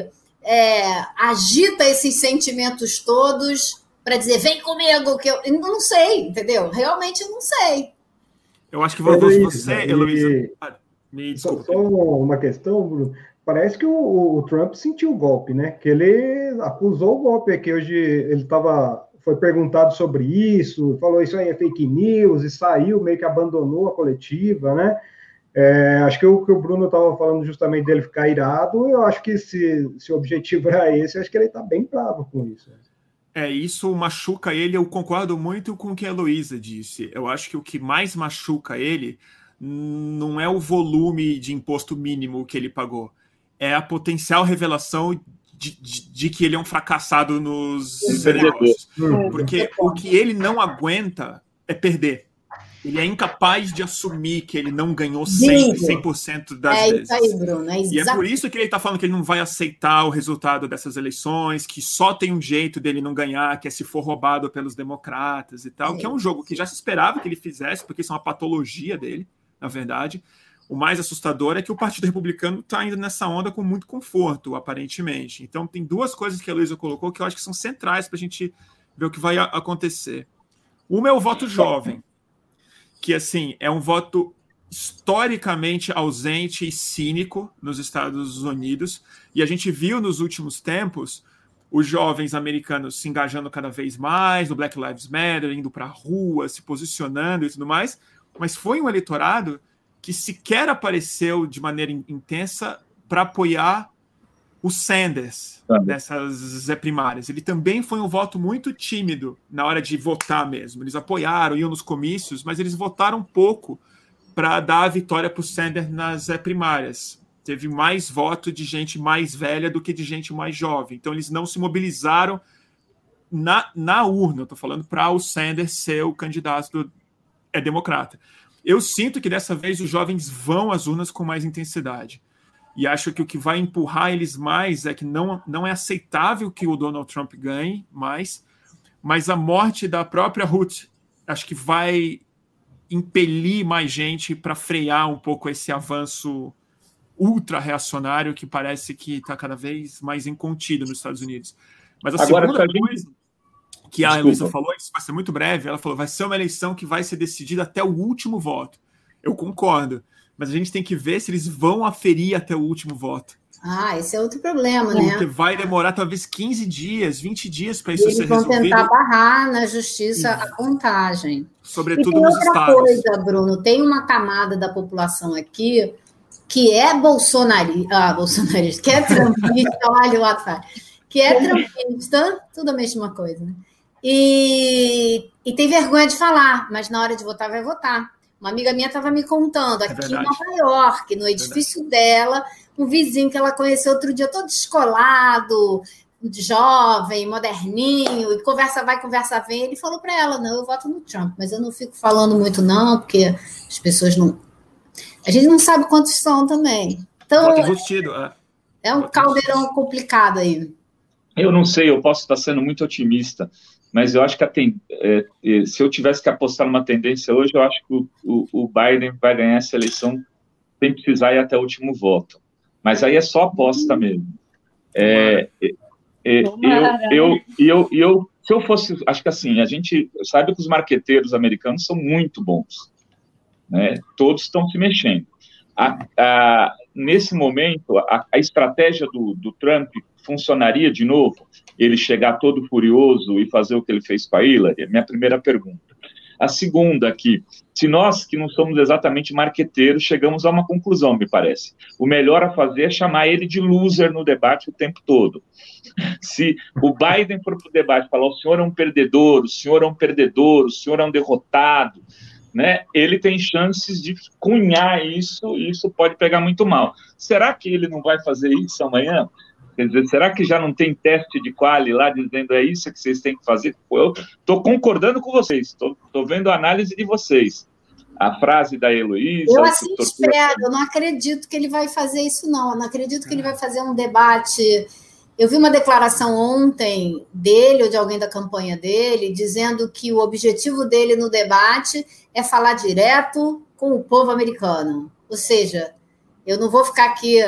agita esses sentimentos todos para dizer, vem comigo, que eu não sei, entendeu? Realmente não sei. Eu acho que você, Heloísa... Me desculpa. Só uma questão, Bruno. Parece que o Trump sentiu o golpe, né? Que ele acusou o golpe aqui. Hoje ele foi perguntado sobre isso, falou isso aí é fake news, e saiu, meio que abandonou a coletiva, né? Acho que o Bruno estava falando justamente dele ficar irado, eu acho que se o objetivo era esse, acho que ele está bem bravo com isso. Isso machuca ele, eu concordo muito com o que a Heloísa disse. Eu acho que o que mais machuca ele não é o volume de imposto mínimo que ele pagou, é a potencial revelação de que ele é um fracassado nos negócios. Porque o que ele não aguenta é perder. Ele é incapaz de assumir que ele não ganhou 100% das vezes. Isso aí, Bruno. E é por isso que ele está falando que ele não vai aceitar o resultado dessas eleições, que só tem um jeito dele não ganhar, que é se for roubado pelos democratas e tal, que é um jogo que já se esperava que ele fizesse, porque isso é uma patologia dele, na verdade. O mais assustador é que o Partido Republicano está indo nessa onda com muito conforto, aparentemente. Então, tem duas coisas que a Heloísa colocou que eu acho que são centrais para a gente ver o que vai acontecer. Uma é o voto jovem, que, assim, é um voto historicamente ausente e cínico nos Estados Unidos, e a gente viu nos últimos tempos os jovens americanos se engajando cada vez mais no Black Lives Matter, indo para a rua, se posicionando e tudo mais, mas foi um eleitorado que sequer apareceu de maneira intensa para apoiar o Sanders nessas primárias. Ele também foi um voto muito tímido na hora de votar mesmo. Eles apoiaram, iam nos comícios, mas eles votaram pouco para dar a vitória para o Sanders nas primárias. Teve mais voto de gente mais velha do que de gente mais jovem. Então, eles não se mobilizaram na urna. Estou falando para o Sanders ser o candidato democrata. Eu sinto que dessa vez os jovens vão às urnas com mais intensidade. E acho que o que vai empurrar eles mais é que não é aceitável que o Donald Trump ganhe mais, mas a morte da própria Ruth acho que vai impelir mais gente para frear um pouco esse avanço ultra-reacionário que parece que está cada vez mais incontido nos Estados Unidos. Mas a segunda coisa que a Heloísa falou, isso vai ser muito breve, ela falou, vai ser uma eleição que vai ser decidida até o último voto. Eu concordo, mas a gente tem que ver se eles vão aferir até o último voto. Esse é outro problema, né? Porque vai demorar talvez 15 dias, 20 dias para isso ser resolvido. Eles vão tentar barrar na justiça a contagem. Sobretudo nos estados. Outra coisa, Bruno, tem uma camada da população aqui que é bolsonarista, que é trumpista, olha o atrás, que é trumpista, tudo a mesma coisa, né? E tem vergonha de falar, mas na hora de votar vai votar. Uma amiga minha estava me contando, aqui em Nova York, no edifício dela, um vizinho que ela conheceu outro dia, todo descolado, jovem, moderninho, e conversa vai, conversa vem. Ele falou para ela, não, eu voto no Trump, mas eu não fico falando muito não, porque as pessoas não... A gente não sabe quantos são também. Então, é um caldeirão complicado aí. Eu não sei, eu posso estar sendo muito otimista, mas eu acho que se eu tivesse que apostar numa tendência hoje, eu acho que o Biden vai ganhar essa eleição sem precisar ir até o último voto. Mas aí é só aposta mesmo. Se eu fosse... Acho que assim, a gente sabe que os marqueteiros americanos são muito bons, né? Todos estão se mexendo. Nesse momento, a estratégia do Trump funcionaria de novo? Ele chegar todo furioso e fazer o que ele fez com a Hillary? É minha primeira pergunta. A segunda aqui, se nós que não somos exatamente marqueteiros, chegamos a uma conclusão, me parece. O melhor a fazer é chamar ele de loser no debate o tempo todo. Se o Biden for para o debate e falar o senhor é um perdedor, o senhor é um perdedor, o senhor é um derrotado, né? Ele tem chances de cunhar isso e isso pode pegar muito mal. Será que ele não vai fazer isso amanhã? Quer dizer, será que já não tem teste de quali lá dizendo é isso que vocês têm que fazer? Eu estou concordando com vocês, estou vendo a análise de vocês. A frase da Heloísa... Eu assim espero, eu não acredito que ele vai fazer isso, não. Eu não acredito que ele vai fazer um debate... Eu vi uma declaração ontem dele ou de alguém da campanha dele dizendo que o objetivo dele no debate é falar direto com o povo americano. Ou seja, eu não vou ficar aqui...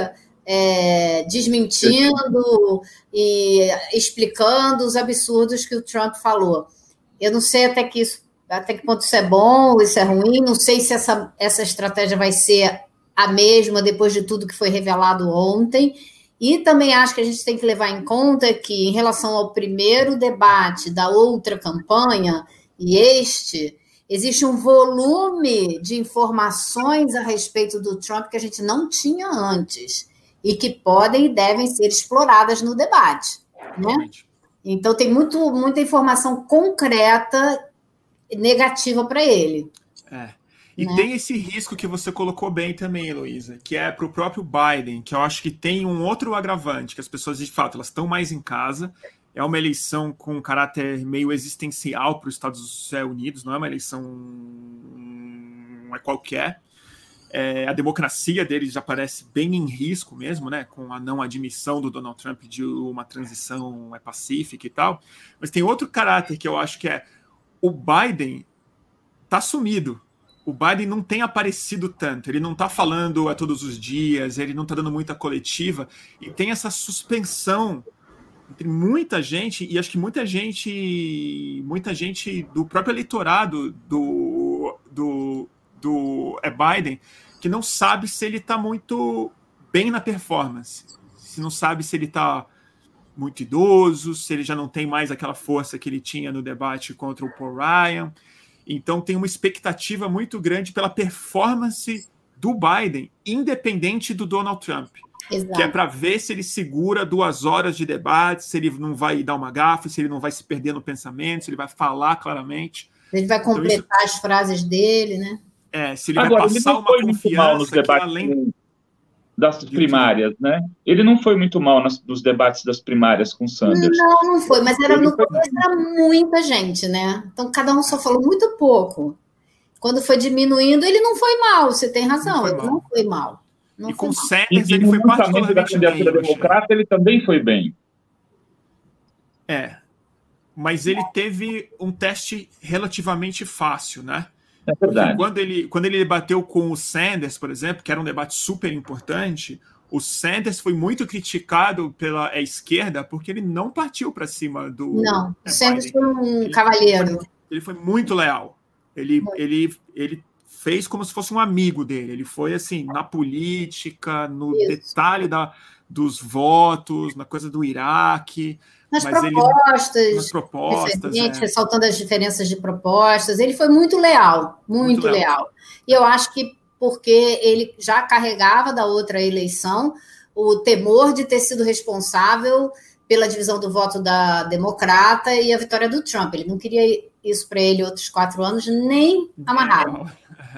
desmentindo e explicando os absurdos que o Trump falou. Eu não sei até que ponto isso é bom, isso é ruim, não sei se essa estratégia vai ser a mesma depois de tudo que foi revelado ontem, e também acho que a gente tem que levar em conta que, em relação ao primeiro debate da outra campanha e existe um volume de informações a respeito do Trump que a gente não tinha antes, e que podem e devem ser exploradas no debate, né? Então, tem muita informação concreta negativa para ele. E tem esse risco que você colocou bem também, Heloísa, que é para o próprio Biden, que eu acho que tem um outro agravante, que as pessoas, de fato, elas estão mais em casa, é uma eleição com um caráter meio existencial para os Estados Unidos, não é uma eleição qualquer. A democracia deles já parece bem em risco mesmo, né, com a não admissão do Donald Trump de uma transição pacífica e tal. Mas tem outro caráter que eu acho que é o Biden está sumido. O Biden não tem aparecido tanto, ele não está falando todos os dias, ele não está dando muita coletiva, e tem essa suspensão entre muita gente, e acho que muita gente do próprio eleitorado do Biden, que não sabe se ele está muito bem na performance, se não sabe se ele está muito idoso, se ele já não tem mais aquela força que ele tinha no debate contra o Paul Ryan. Então tem uma expectativa muito grande pela performance do Biden, independente do Donald Trump. Exato. Que é para ver se ele segura 2 horas de debate, se ele não vai dar uma gafe, se ele não vai se perder no pensamento, se ele vai falar claramente. Ele vai completar as frases dele, né? Se ele vai passar uma confiança que além das primárias, né? Ele não foi muito mal nos debates das primárias com Sanders. Não foi, mas no começo era muita gente, né? Então cada um só falou muito pouco. Quando foi diminuindo, ele não foi mal, você tem razão, ele não foi mal. E com Sanders ele foi particularmente da candidatura democrata, ele também foi bem. Mas ele teve um teste relativamente fácil, né? É verdade. Quando ele debateu com o Sanders, por exemplo, que era um debate super importante, o Sanders foi muito criticado pela esquerda porque ele não partiu para cima do... Não, o Sanders foi um cavalheiro. Ele foi muito leal. Ele fez como se fosse um amigo dele. Ele foi, assim, na política, no detalhe dos votos, na coisa do Iraque... Nas propostas, ressaltando as diferenças de propostas. Ele foi muito leal, muito leal. E eu acho que porque ele já carregava da outra eleição o temor de ter sido responsável pela divisão do voto da democrata e a vitória do Trump. Ele não queria isso para ele outros 4 anos, nem amarrado.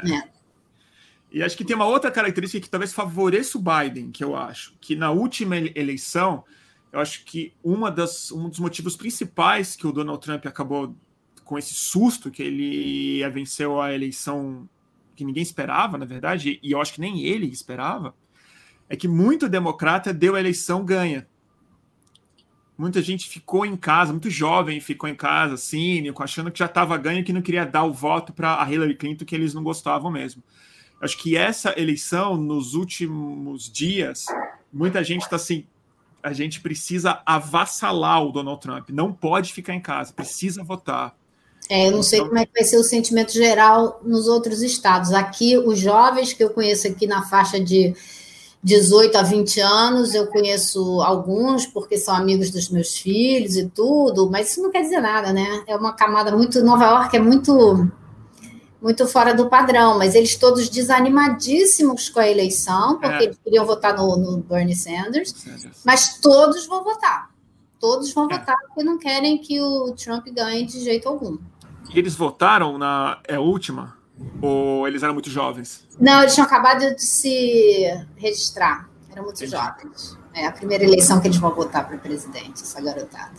E acho que tem uma outra característica que talvez favoreça o Biden, que eu acho, que na última eleição, eu acho que um dos motivos principais que o Donald Trump acabou com esse susto que ele venceu a eleição que ninguém esperava, na verdade, e eu acho que nem ele esperava, é que muito democrata deu a eleição ganha. Muita gente ficou em casa, muito jovem ficou em casa, cínico, achando que já estava ganho e que não queria dar o voto para a Hillary Clinton, que eles não gostavam mesmo. Eu acho que essa eleição, nos últimos dias, muita gente está assim, a gente precisa avassalar o Donald Trump. Não pode ficar em casa, precisa votar. Eu não sei como é que vai ser o sentimento geral nos outros estados. Aqui, os jovens que eu conheço aqui na faixa de 18 a 20 anos, eu conheço alguns porque são amigos dos meus filhos e tudo, mas isso não quer dizer nada, né? É uma camada muito... Nova York é muito fora do padrão, mas eles todos desanimadíssimos com a eleição, porque eles queriam votar no Bernie Sanders, mas todos vão votar. Todos vão votar porque não querem que o Trump ganhe de jeito algum. E eles votaram na última? Ou eles eram muito jovens? Não, eles tinham acabado de se registrar. Eram muito jovens. É a primeira eleição que eles vão votar para presidente, essa garotada.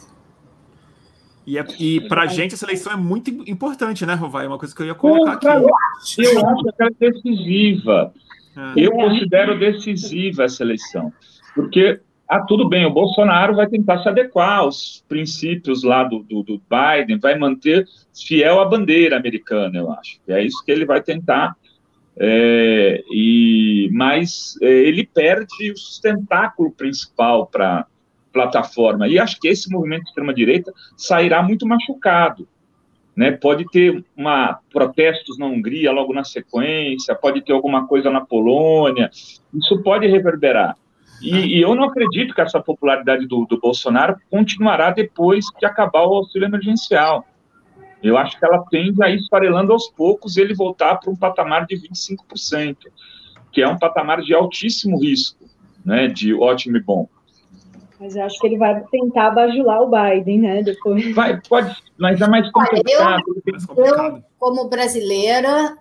E para a gente essa eleição é muito importante, né, Rovai? É uma coisa que eu ia colocar aqui. Eu acho que ela é decisiva. Eu considero decisiva essa eleição. Porque, tudo bem, o Bolsonaro vai tentar se adequar aos princípios lá do Biden, vai manter fiel à bandeira americana, eu acho. É isso que ele vai tentar. Mas ele perde o sustentáculo principal para a plataforma. E acho que esse movimento de extrema-direita sairá muito machucado. Né? Pode ter protestos na Hungria logo na sequência, pode ter alguma coisa na Polônia. Isso pode reverberar. E eu não acredito que essa popularidade do Bolsonaro continuará depois que acabar o auxílio emergencial. Eu acho que ela tende a ir esfarelando aos poucos e ele voltar para um patamar de 25%, que é um patamar de altíssimo risco, né, de ótimo e bom. Mas eu acho que ele vai tentar bajular o Biden, né, depois. Pode, mas é mais complicado. Eu, como brasileira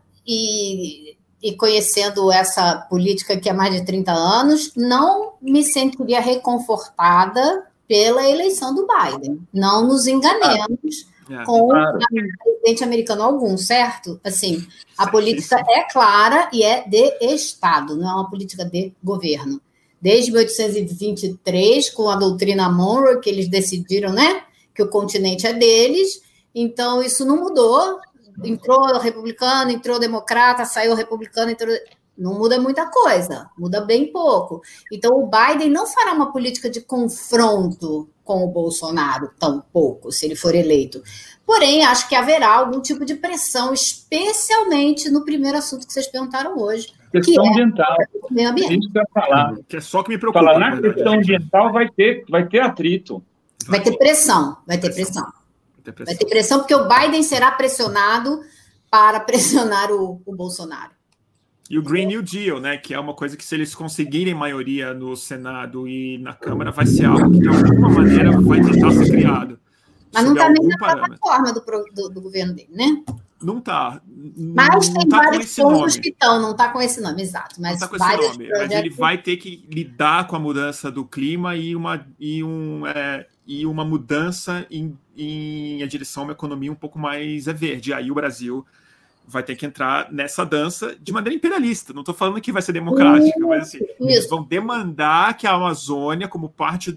e conhecendo essa política que há mais de 30 anos, não me sentiria reconfortada pela eleição do Biden. Não nos enganemos com presidente americano algum, certo? Assim, a política é clara e é de Estado, não é uma política de governo. Desde 1823, com a doutrina Monroe, que eles decidiram, né, que o continente é deles, então isso não mudou. Entrou republicano, entrou democrata, saiu republicano, entrou... Não muda muita coisa, muda bem pouco. Então, o Biden não fará uma política de confronto com o Bolsonaro, tão pouco, se ele for eleito. Porém, acho que haverá algum tipo de pressão, especialmente no primeiro assunto que vocês perguntaram hoje. Questão ambiental. Meio ambiente. Isso que eu ia falar. Que é só que me preocupa. Na questão ambiental vai ter atrito. Vai ter pressão, vai ter pressão. Vai ter pressão porque o Biden será pressionado para pressionar o Bolsonaro. E o Green New Deal, né, que é uma coisa que, se eles conseguirem maioria no Senado e na Câmara, vai ser algo que, de alguma maneira, vai tentar ser criado. Mas não está nem na plataforma do governo dele, né? Não está. Mas tem vários pontos que estão, não está com esse nome, exato. Mas não está com esse nome, mas ele vai ter que lidar com a mudança do clima e uma mudança em direção a uma economia um pouco mais verde. Aí o Brasil vai ter que entrar nessa dança de maneira imperialista. Não estou falando que vai ser democrática, mas assim, eles vão demandar que a Amazônia, como parte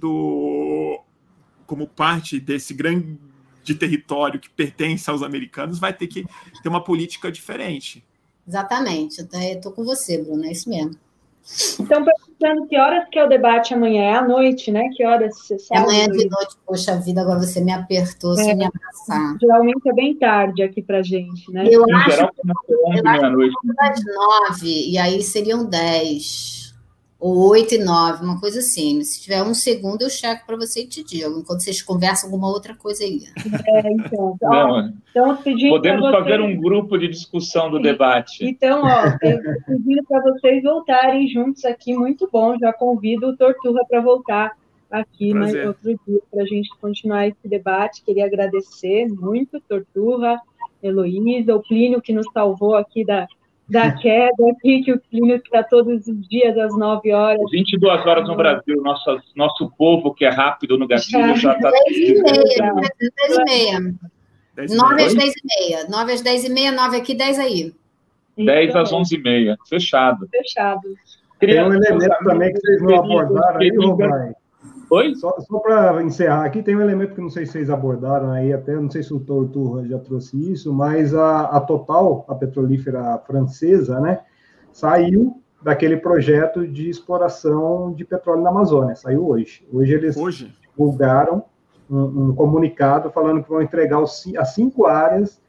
desse grande território que pertence aos americanos, vai ter que ter uma política diferente. Exatamente. Eu estou com você, Bruno, é isso mesmo. Então, perguntando que horas que é o debate amanhã? É à noite, né? Que horas você sabe? Amanhã de noite, poxa vida, agora você me apertou sem me abraçar. Geralmente é bem tarde aqui pra gente, né? Eu acho que às 9, e aí seriam 10, ou 8 e 9, uma coisa assim. Se tiver um segundo, eu checo para você e te digo, enquanto vocês conversam alguma outra coisa aí. Então, podemos fazer um grupo de discussão do debate. Então, eu estou pedindo para vocês voltarem juntos aqui, muito bom. Já convido o Torturra para voltar aqui outro dia para a gente continuar esse debate. Queria agradecer muito, Torturra, Heloísa, o Plínio, que nos salvou aqui da queda aqui, que o Plínio está todos os dias às 9 horas. 22 horas no Brasil, nosso povo que é rápido no gatilho já está... 10h30. 9 às 10h30. 9 às 10h30, 9 aqui, 10 aí. 10 às 11h30. Fechado. Tem um elemento também que vocês não abordaram aí, Rovai. Oi? Só para encerrar aqui, tem um elemento que não sei se vocês abordaram aí, até não sei se o Torturra já trouxe isso, mas a Total, a petrolífera francesa, né, saiu daquele projeto de exploração de petróleo na Amazônia, saiu hoje. Hoje eles divulgaram um comunicado falando que vão entregar as 5 áreas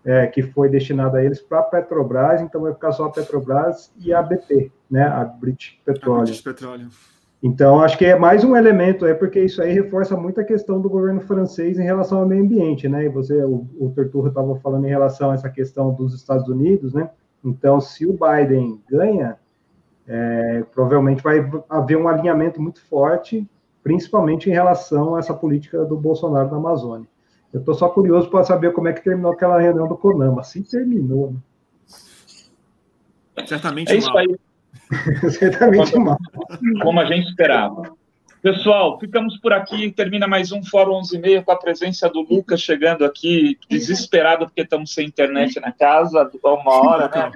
que foi destinado a eles para a Petrobras, então vai ficar só a Petrobras e a BP, né, a British Petroleum. Então, acho que é mais um elemento, porque isso aí reforça muito a questão do governo francês em relação ao meio ambiente, né, e o Torturro estava falando em relação a essa questão dos Estados Unidos, né, então, se o Biden ganha, provavelmente vai haver um alinhamento muito forte, principalmente em relação a essa política do Bolsonaro na Amazônia. Eu estou só curioso para saber como é que terminou aquela reunião do CONAMA. Assim terminou, né? Certamente isso aí. Certamente mal. Como a gente esperava. Pessoal, ficamos por aqui. Termina mais um Fórum 11h30 com a presença do Lucas chegando aqui, desesperado porque estamos sem internet na casa há uma hora, né?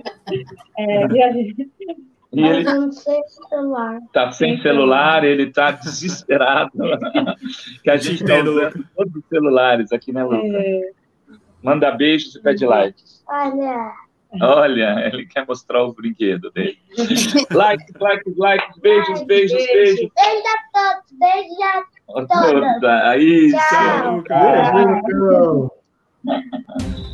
E ele sem celular. Está sem celular, ele está desesperado. Que a gente está usando todos os celulares aqui, né, Lucas? Manda beijos e pede likes. Olha, ele quer mostrar o brinquedo dele. Likes, beijos. Beijo a todos, beijo a todos. Aí, tchau.